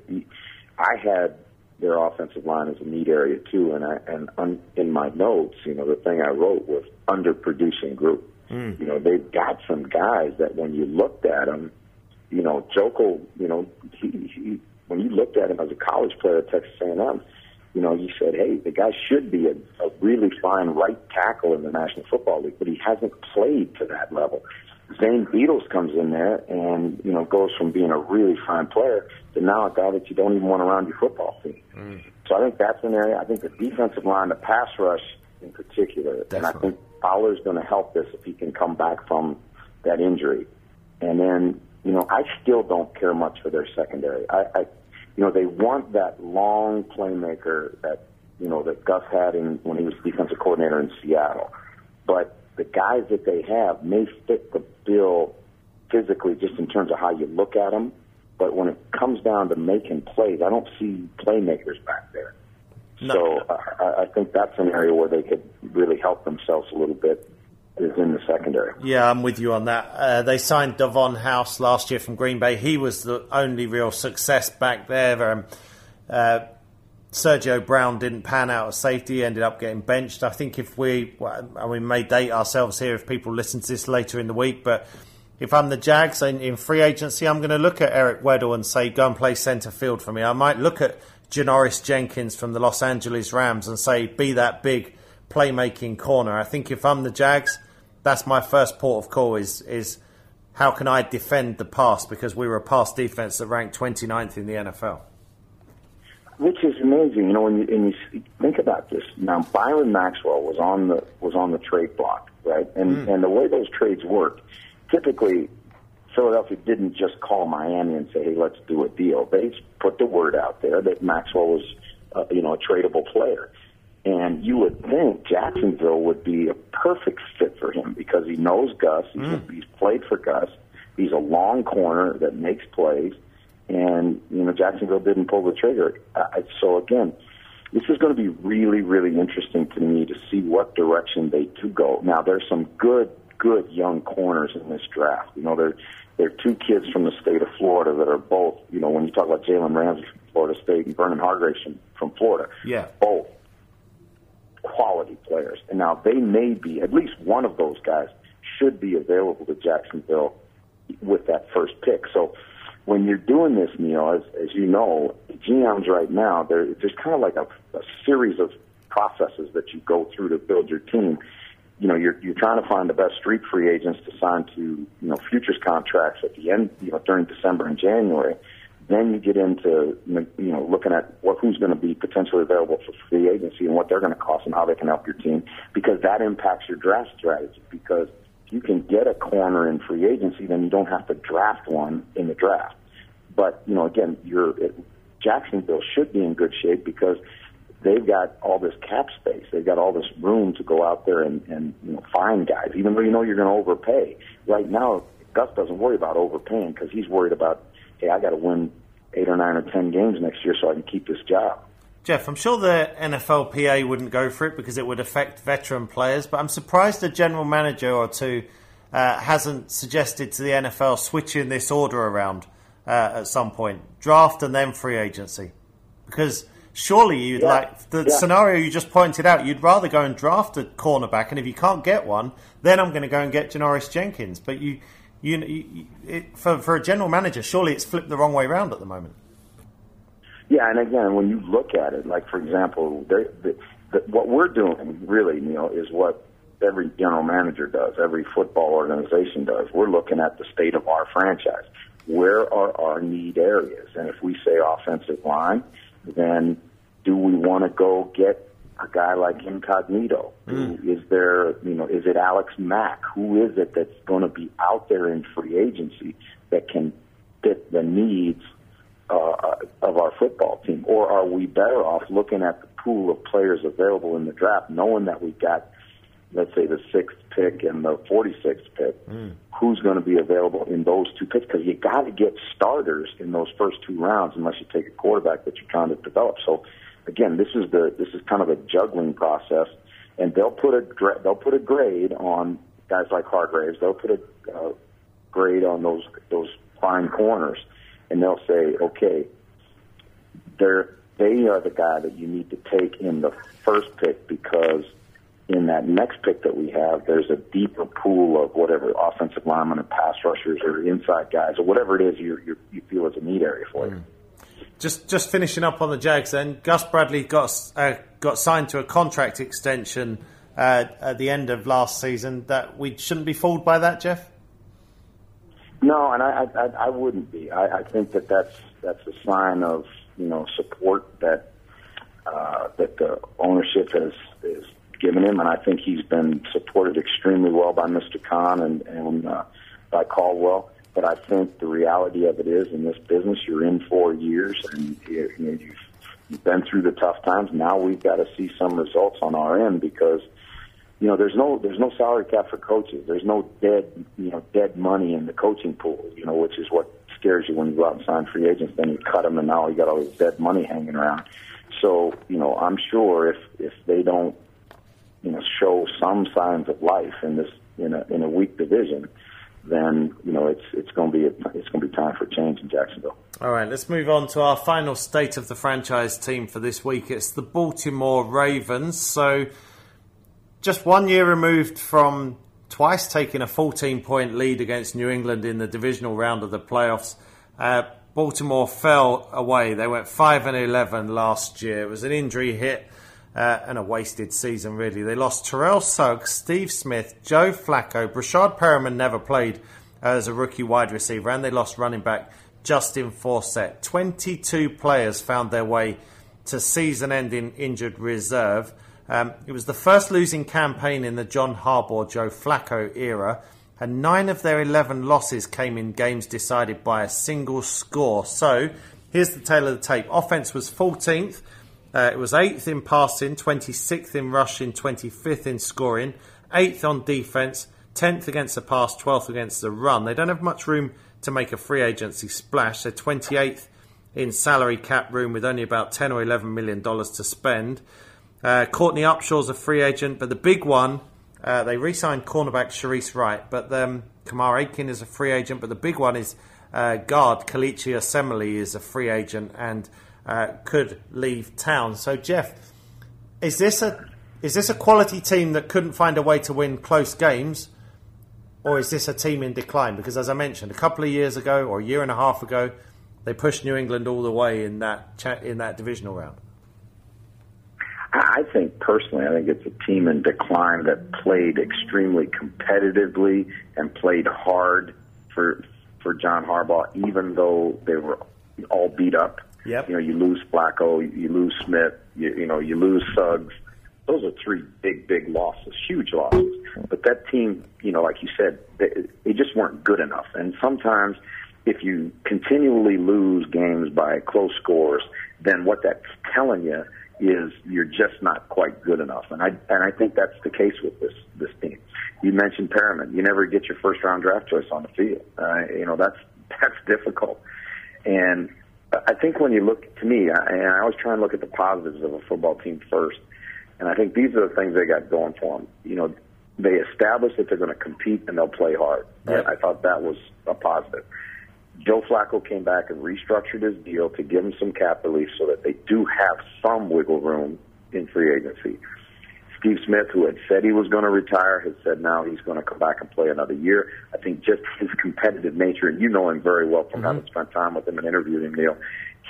I had their offensive line as a need area too, and in my notes, the thing I wrote was underproducing group. They've got some guys that when you looked at them, Jokel, when you looked at him as a college player at Texas A&M, you said, hey, the guy should be a really fine right tackle in the National Football League, but he hasn't played to that level. Zane Beadles comes in there and, goes from being a really fine player to now a guy that you don't even want around your football team. So I think that's an area. I think the defensive line, the pass rush in particular,
Definitely.
And I think Fowler's going to help this if he can come back from that injury. And then, I still don't care much for their secondary. they want that long playmaker that that Gus had when he was defensive coordinator in Seattle. But the guys that they have may fit the bill physically just in terms of how you look at them. But when it comes down to making plays, I don't see playmakers back there. No. So I think that's an area where they could really help themselves a little bit, is in the secondary.
Yeah, I'm with you on that. They signed Davon House last year from Green Bay. He was the only real success back there. Sergio Brown didn't pan out at safety, ended up getting benched. I think we may date ourselves here if people listen to this later in the week, but if I'm the Jags in free agency, I'm going to look at Eric Weddle and say, go and play centre field for me. I might look at Janoris Jenkins from the Los Angeles Rams and say, be that big playmaking corner. I think if I'm the Jags, that's my first port of call is how can I defend the pass, because we were a pass defense that ranked 29th in the NFL.
Which is amazing, when you think about this. Now, Byron Maxwell was on the trade block, right? And the way those trades worked, typically Philadelphia didn't just call Miami and say, "Hey, let's do a deal." They put the word out there that Maxwell was, a tradable player, and you would think Jacksonville would be a perfect fit for him because he knows Gus. He's played for Gus. He's a long corner that makes plays. And, Jacksonville didn't pull the trigger. So, again, this is going to be really, really interesting to me to see what direction they do go. Now, there's some good young corners in this draft. There are two kids from the state of Florida that are both, when you talk about Jalen Ramsey from Florida State and Vernon Hargreaves from Florida, both quality players. And now they may be, at least one of those guys should be available to Jacksonville with that first pick. So, when you're doing this, Neil, as you know, GMs right now, there's kind of like a series of processes that you go through to build your team. You're trying to find the best street free agents to sign to, futures contracts at the end, during December and January. Then you get into, looking at who's going to be potentially available for free agency and what they're going to cost and how they can help your team, because that impacts your draft strategy. Because you can get a corner in free agency, then you don't have to draft one in the draft. But, again, Jacksonville should be in good shape because they've got all this cap space. They've got all this room to go out there and find guys, even though you're going to overpay. Right now, Gus doesn't worry about overpaying because he's worried about, hey, I got to win 8 or 9 or 10 games next year so I can keep this job.
Jeff, I'm sure the NFLPA wouldn't go for it because it would affect veteran players, but I'm surprised a general manager or two hasn't suggested to the NFL switching this order around at some point. Draft and then free agency. Because surely you'd scenario you just pointed out, you'd rather go and draft a cornerback, and if you can't get one, then I'm going to go and get Janoris Jenkins. But for a general manager, surely it's flipped the wrong way around at the moment.
Yeah, and again, when you look at it, like, for example, what we're doing, really, Neil, is what every general manager does, every football organization does. We're looking at the state of our franchise. Where are our need areas? And if we say offensive line, then do we want to go get a guy like Incognito? Is there, is it Alex Mack? Who is it that's going to be out there in free agency that can fit the needs of our football team? Or are we better off looking at the pool of players available in the draft, knowing that we've got, let's say, the 6th pick and the 46th pick, who's going to be available in those two picks? Because you got to get starters in those first 2 rounds unless you take a quarterback that you're trying to develop. So, again, this is kind of a juggling process, and they'll put a grade on guys like Hargreaves. They'll put a grade on those fine corners. And they'll say, okay, they are the guy that you need to take in the first pick because in that next pick that we have, there's a deeper pool of whatever offensive linemen and pass rushers or inside guys or whatever it is you feel is a need area for you.
Just finishing up on the Jags then, Gus Bradley got signed to a contract extension at the end of last season. That we shouldn't be fooled by that, Jeff?
No, and I wouldn't be. I think that's a sign of support that the ownership has given him, and I think he's been supported extremely well by Mr. Khan and by Caldwell. But I think the reality of it is, in this business, you're in 4 years, and you've been through the tough times. Now we've got to see some results on our end, because there's no salary cap for coaches. There's no dead money in the coaching pool. Which is what scares you when you go out and sign free agents. Then you cut them, and now you got all this dead money hanging around. So I'm sure if they don't show some signs of life in this in a weak division, then it's going to be time for change in Jacksonville.
All right, let's move on to our final state of the franchise team for this week. It's the Baltimore Ravens. So just 1 year removed from twice taking a 14-point lead against New England in the divisional round of the playoffs, Baltimore fell away. They went 5-11 last year. It was an injury hit and a wasted season, really. They lost Terrell Suggs, Steve Smith, Joe Flacco. Brashad Perriman never played as a rookie wide receiver, and they lost running back Justin Forsett. 22 players found their way to season-ending injured reserve. It was the first losing campaign in the John Harbaugh, Joe Flacco era, and 9 of their 11 losses came in games decided by a single score. So, here's the tale of the tape. Offense was 14th. It was 8th in passing, 26th in rushing, 25th in scoring, 8th on defense, 10th against the pass, 12th against the run. They don't have much room to make a free agency splash. They're 28th in salary cap room with only about $10 or $11 million to spend. Courtney Upshaw's a free agent, but the big one, they re-signed cornerback Sharice Wright, but Kamar Aiken is a free agent, but the big one is guard Kalichi Osemele is a free agent and could leave town. So, Jeff, is this a quality team that couldn't find a way to win close games, or is this a team in decline? Because, as I mentioned, a couple of years ago or a year and a half ago, they pushed New England all the way in that divisional round.
I think it's a team in decline that played extremely competitively and played hard for John Harbaugh, even though they were all beat up.
Yep.
You lose Flacco, you lose Smith, you lose Suggs. Those are 3 big losses, huge losses. But that team, like you said, they just weren't good enough. And sometimes if you continually lose games by close scores, then what that's telling you is you're just not quite good enough. And I think that's the case with this team. You mentioned Perriman. You never get your first-round draft choice on the field. That's difficult. And I think when you look, to me, I always try and look at the positives of a football team first. And I think these are the things they got going for them. They established that they're going to compete and they'll play hard.
Yep.
I thought that was a positive. Joe Flacco came back and restructured his deal to give him some cap relief so that they do have some wiggle room in free agency. Steve Smith, who had said he was going to retire, has said now he's going to come back and play another year. I think just his competitive nature, and you know him very well from having spent time with him and interviewed him, Neil,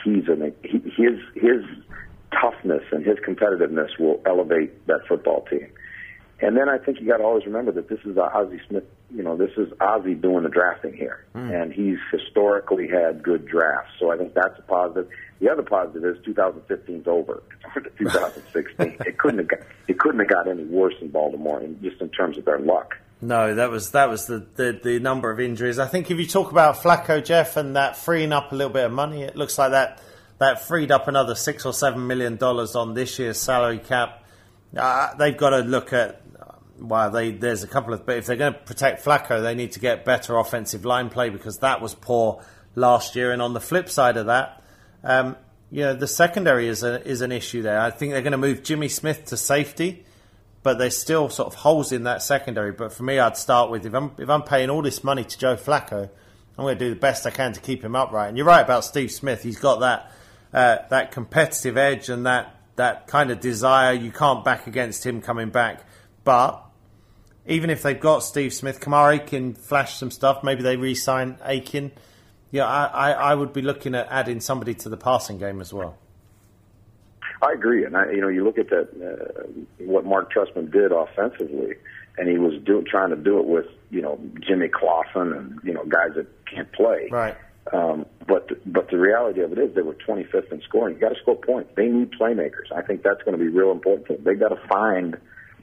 his toughness and his competitiveness will elevate that football team. And then I think you got to always remember that this is Ozzie Smith. This is Ozzie doing the drafting here, and he's historically had good drafts. So I think that's a positive. The other positive is 2015's over. It's 2016. It couldn't have got any worse in Baltimore, just in terms of their luck.
No, that was the number of injuries. I think if you talk about Flacco, Jeff, and that freeing up a little bit of money, it looks like that freed up another $6 or $7 million on this year's salary cap. They've got to look at. There's a couple of. But if they're going to protect Flacco, they need to get better offensive line play because that was poor last year. And on the flip side of that, the secondary is an issue there. I think they're going to move Jimmy Smith to safety, but there's still sort of holes in that secondary. But for me, I'd start with if I'm paying all this money to Joe Flacco, I'm going to do the best I can to keep him upright. And you're right about Steve Smith. He's got that competitive edge and that kind of desire. You can't back against him coming back, but even if they've got Steve Smith, Kamar Aiken flashed some stuff. Maybe they re-sign Aiken. Yeah, I would be looking at adding somebody to the passing game as well.
I agree, and you look at that what Mark Trestman did offensively, and he was trying to do it with Jimmy Clausen and guys that can't play.
Right.
But the reality of it is they were 25th in scoring. You got to score points. They need playmakers. I think that's going to be real important for them. They got to find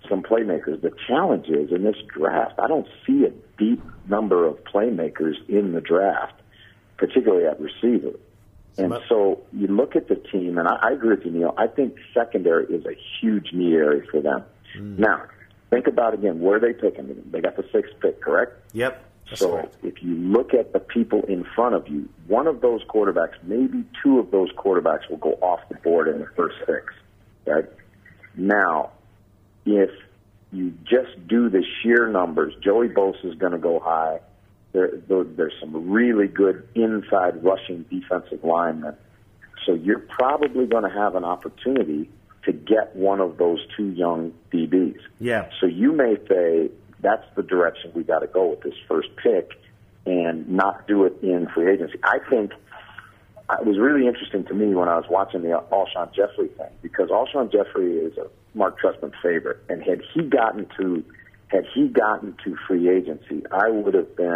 some playmakers. The challenge is, in this draft, I don't see a deep number of playmakers in the draft, particularly at receiver. And so you look at the team, and I agree with you, Neil. I think secondary is a huge need area for them. Now, think about, again, where they picking them. They got the 6th pick, correct?
Yep.
So right. If you look at the people in front of you, one of those quarterbacks, maybe 2 of those quarterbacks will go off the board in the first 6, right? Now, if you just do the sheer numbers, Joey Bosa is going to go high. There's some really good inside rushing defensive linemen. So you're probably going to have an opportunity to get one of those 2 young DBs.
Yeah.
So you may say, that's the direction we got to go with this first pick and not do it in free agency. I think it was really interesting to me when I was watching the Alshon Jeffrey thing, because Alshon Jeffrey is a Mark Trestman favorite, and had he gotten to free agency, I would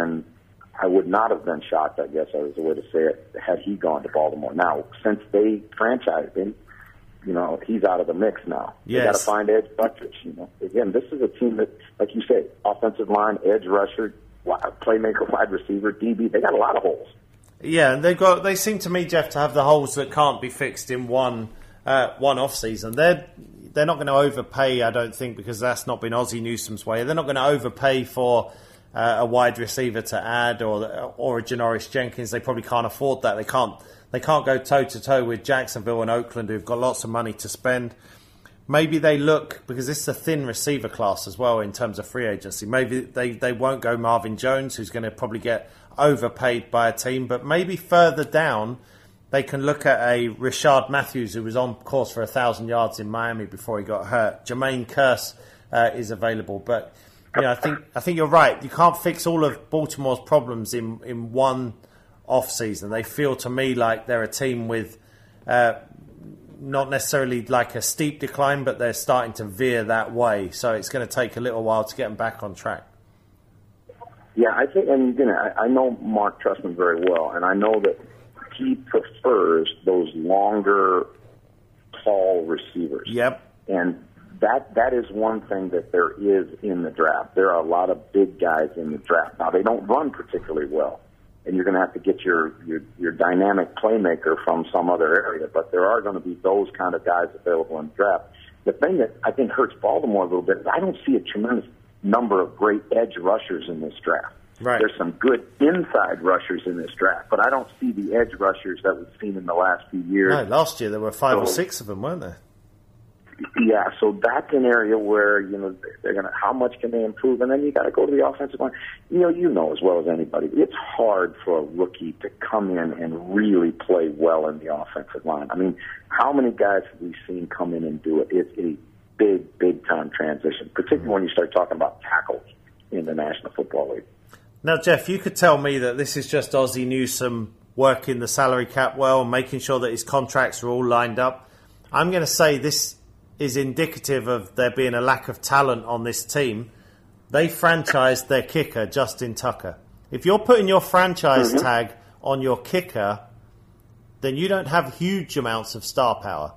not have been shocked, I guess is the way to say it, had he gone to Baltimore. Now, since they franchised him, he's out of the mix now.
Yes.
They got to find edge rushers. Again, this is a team that, like you say, offensive line, edge rusher, playmaker, wide receiver, DB. They got a lot of holes.
Yeah, and they seem to me, Jeff, to have the holes that can't be fixed in one off season. They're not going to overpay, I don't think, because that's not been Ozzie Newsome's way. They're not going to overpay for a wide receiver to add or a Janoris Jenkins. They probably can't afford that. They can't go toe-to-toe with Jacksonville and Oakland, who've got lots of money to spend. Maybe they look, because this is a thin receiver class as well in terms of free agency, maybe they won't go Marvin Jones, who's going to probably get overpaid by a team, but maybe further down they can look at a Rashard Matthews, who was on course for 1,000 yards in Miami before he got hurt. Jermaine Kearse is available, but I think you're right. You can't fix all of Baltimore's problems in one off season. They feel to me like they're a team with not necessarily like a steep decline, but they're starting to veer that way. So it's going to take a little while to get them back on track.
Yeah, I think, and I know Mark Trestman very well, and I know that he prefers those longer, tall receivers.
Yep.
And that is one thing that there is in the draft. There are a lot of big guys in the draft. Now, they don't run particularly well, and you're going to have to get your dynamic playmaker from some other area, but there are going to be those kind of guys available in the draft. The thing that I think hurts Baltimore a little bit is I don't see a tremendous number of great edge rushers in this draft.
Right.
There's some good inside rushers in this draft, but I don't see the edge rushers that we've seen in the last few years.
No, last year there were 5 or 6 of them, weren't there?
Yeah, so that's an area where, they're going to, how much can they improve? And then you got to go to the offensive line. You know as well as anybody, it's hard for a rookie to come in and really play well in the offensive line. I mean, how many guys have we seen come in and do it? It's a big time transition, particularly when you start talking about tackles in the National Football League.
Now, Jeff, you could tell me that this is just Ozzie Newsome working the salary cap well, making sure that his contracts are all lined up. I'm going to say this is indicative of there being a lack of talent on this team. They franchised their kicker, Justin Tucker. If you're putting your franchise tag on your kicker, then you don't have huge amounts of star power.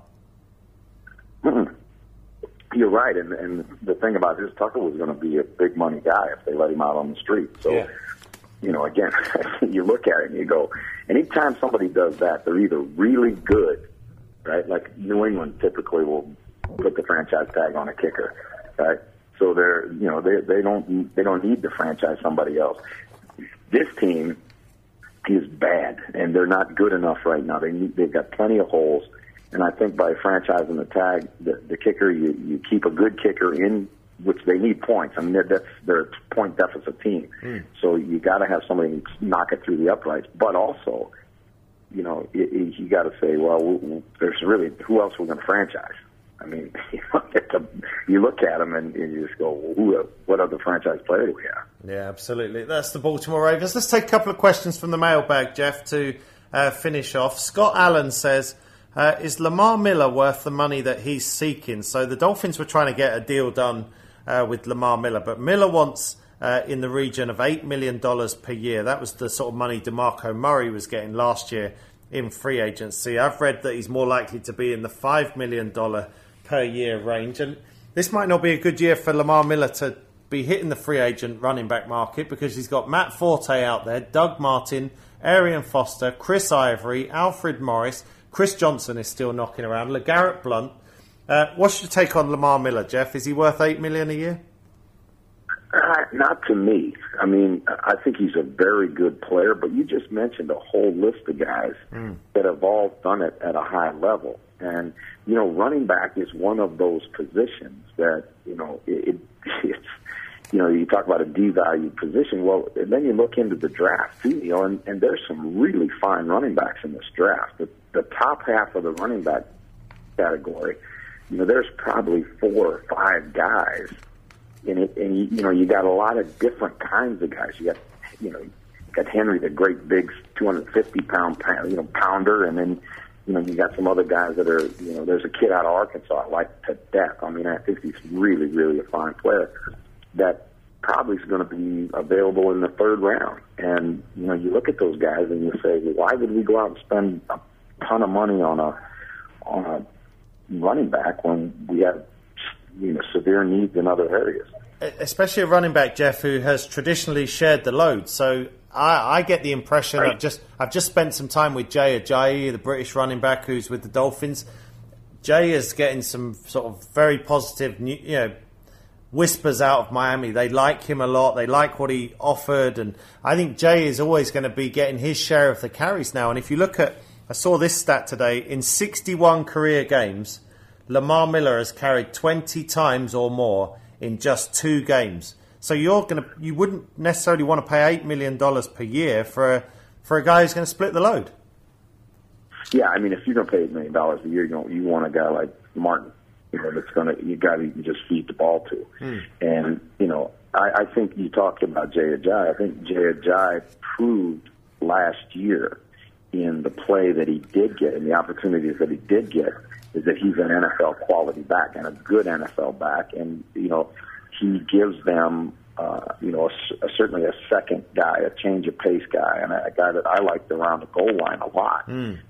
You're right, and the thing about this, Tucker was going to be a big money guy if they let him out on the street. So, again, you look at it and you go, anytime somebody does that, they're either really good, right? Like New England typically will put the franchise tag on a kicker, right? So they don't need to franchise somebody else. This team is bad, and they're not good enough right now. They've got plenty of holes. And I think by franchising the tag, the kicker, you keep a good kicker in, which they need points. I mean, they're a point deficit team. So you got to have somebody knock it through the uprights. But also, you got to say, well, there's really, who else are we going to franchise? I mean, you look at them and you just go, well, what other franchise player do we have?
Yeah, absolutely. That's the Baltimore Ravens. Let's take a couple of questions from the mailbag, Jeff, to finish off. Scott Allen says, is Lamar Miller worth the money that he's seeking? So the Dolphins were trying to get a deal done with Lamar Miller, but Miller wants in the region of $8 million per year. That was the sort of money DeMarco Murray was getting last year in free agency. I've read that he's more likely to be in the $5 million per year range. And this might not be a good year for Lamar Miller to be hitting the free agent running back market, because he's got Matt Forte out there, Doug Martin, Arian Foster, Chris Ivory, Alfred Morris, Chris Johnson is still knocking around, LeGarrette Blount. What's your take on Lamar Miller, Jeff? Is he worth $8 million a year?
Not to me. I mean, I think he's a very good player, but you just mentioned a whole list of guys that have all done it at a high level. And, running back is one of those positions that, it's, you talk about a devalued position. Well, and then you look into the draft, too, and there's some really fine running backs in this draft. The top half of the running back category, there's probably 4 or 5 guys in it, and you got a lot of different kinds of guys. You got Henry, the great big 250-pound pounder, and then you got some other guys that are there's a kid out of Arkansas I like to death. I mean, I think he's really, really a fine player that probably is going to be available in the 3rd round. And you look at those guys and you say, well, why would we go out and spend a ton of money on a running back when we have severe needs in other areas?
Especially a running back, Jeff, who has traditionally shared the load. So I get the impression,
right.
I've just spent some time with Jay Ajayi, the British running back who's with the Dolphins. Jay is getting some sort of very positive, whispers out of Miami. They like him a lot. They like what he offered, and I think Jay is always going to be getting his share of the carries now. And if you look at, I saw this stat today, in 61 career games, Lamar Miller has carried 20 times or more in just 2 games. So you wouldn't necessarily want to pay $8 million per year for a guy who's going to split the load.
Yeah, I mean, if you're going to pay $8 million a year, you want a guy like Martin, that's going to, you got to just feed the ball to. And I think you talked about Jay Ajayi. I think Jay Ajayi proved last year in the play that he did get and the opportunities that he did get is that he's an NFL quality back and a good NFL back. And, he gives them, certainly a second guy, a change of pace guy, and a guy that I liked around the goal line a lot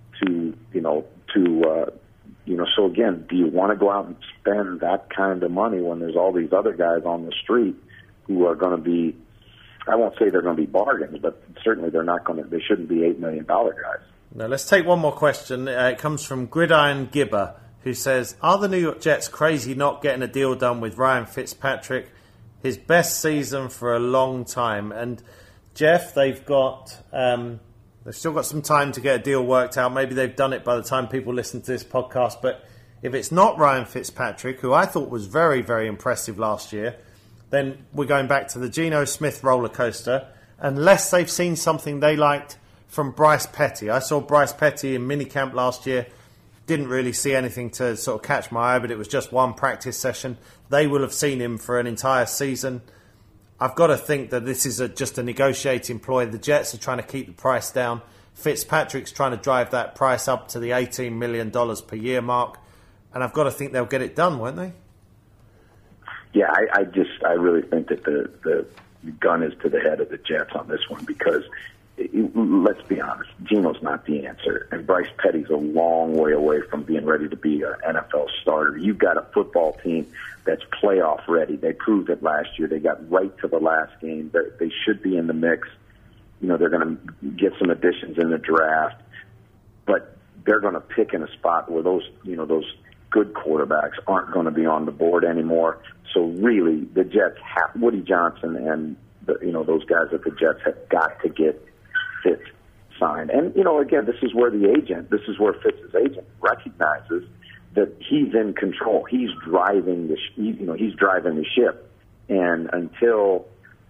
so again, do you want to go out and spend that kind of money when there's all these other guys on the street who are going to be, I won't say they're going to be bargains, but certainly they shouldn't be $8 million guys.
Now, let's take one more question. It comes from Gridiron Gibber, who says, are the New York Jets crazy not getting a deal done with Ryan Fitzpatrick? His best season for a long time. And, Jeff, they've still got some time to get a deal worked out. Maybe they've done it by the time people listen to this podcast. But if it's not Ryan Fitzpatrick, who I thought was very, very impressive last year, then we're going back to the Geno Smith roller coaster, unless they've seen something they liked from Bryce Petty. I saw Bryce Petty in minicamp last year. Didn't really see anything to sort of catch my eye, but it was just one practice session. They will have seen him for an entire season. I've got to think that this is just a negotiating ploy. The Jets are trying to keep the price down. Fitzpatrick's trying to drive that price up to the $18 million per year mark. And I've got to think they'll get it done, won't they?
Yeah, I really think that the gun is to the head of the Jets on this one because, let's be honest, Geno's not the answer. And Bryce Petty's a long way away from being ready to be an NFL starter. You've got a football team that's playoff ready. They proved it last year. They got right to the last game. They should be in the mix. They're going to get some additions in the draft. But they're going to pick in a spot where those good quarterbacks aren't going to be on the board anymore. So really, the Jets have Woody Johnson and those guys at the Jets have got to get Fitz signed. And again, this is where Fitz's agent recognizes that he's in control. He's driving the ship. And until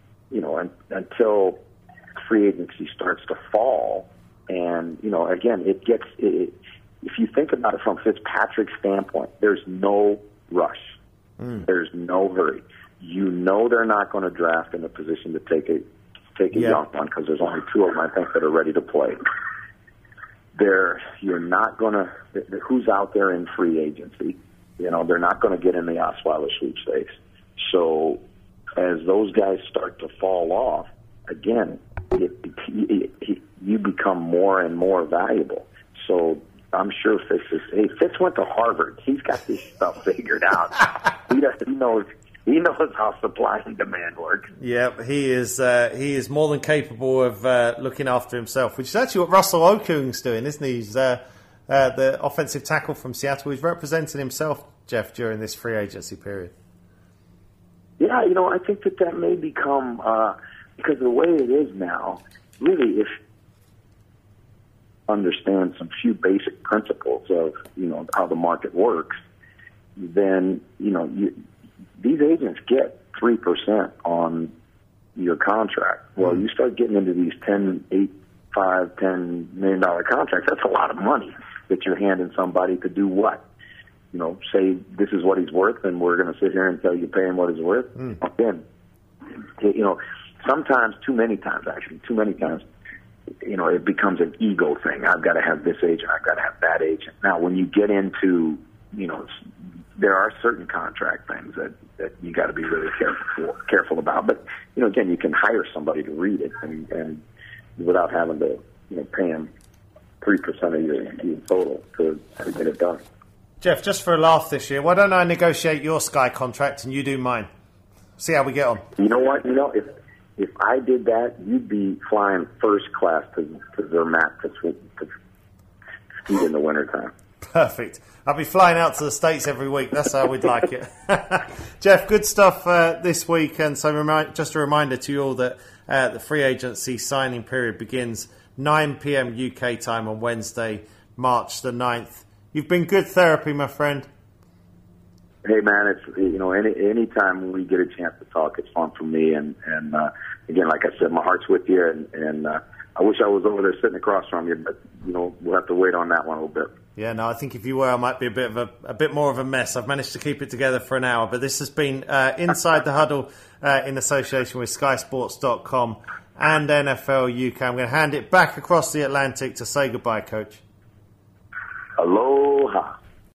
free agency starts to fall, and again, if you think about it from Fitzpatrick's standpoint, there's no rush. There's no hurry. They're not going to draft in a position to take a young one because there's only 2 of them, I think, that are ready to play. You're not going to. Who's out there in free agency? They're not going to get in the Osweiler sweepstakes. So as those guys start to fall off, again, you become more and more valuable. So I'm sure Fitz went to Harvard. He's got this stuff figured out. He knows how supply and demand work.
Yeah, he is more than capable of looking after himself, which is actually what Russell Okung's doing, isn't he? He's the offensive tackle from Seattle. He's representing himself, Jeff, during this free agency period.
Yeah, I think that may become, because the way it is now, really, if you understand some few basic principles of, how the market works, then, these agents get 3% on your contract. Well, you start getting into these $10 million contracts, that's a lot of money that you're handing somebody to do what? Say this is what he's worth, and we're going to sit here and tell you pay him what he's worth. Again, sometimes, too many times, it becomes an ego thing. I've got to have this agent. I've got to have that agent. Now, when you get into, there are certain contract things that you got to be really careful about. But, again, you can hire somebody to read it and without having to, pay him 3% of your total to get it done.
Jeff, just for a laugh this year, why don't I negotiate your Sky contract and you do mine? See how we get on.
You know what? If I did that, you'd be flying first class to Zermatt to ski in the wintertime.
Perfect. I'll be flying out to the States every week. That's how we'd like it. Jeff, good stuff this week. And so just a reminder to you all that the free agency signing period begins 9 p.m. UK time on Wednesday, March the 9th. You've been good therapy, my friend.
Hey, man, it's any time we get a chance to talk, it's fun for me. And again, like I said, my heart's with you, and I wish I was over there sitting across from you, but we'll have to wait on that one a little bit.
Yeah, no, I think if you were, I might be a bit more of a mess. I've managed to keep it together for an hour, but this has been Inside the Huddle in association with SkySports.com and NFL UK. I'm going to hand it back across the Atlantic to say goodbye, Coach.
Aloha.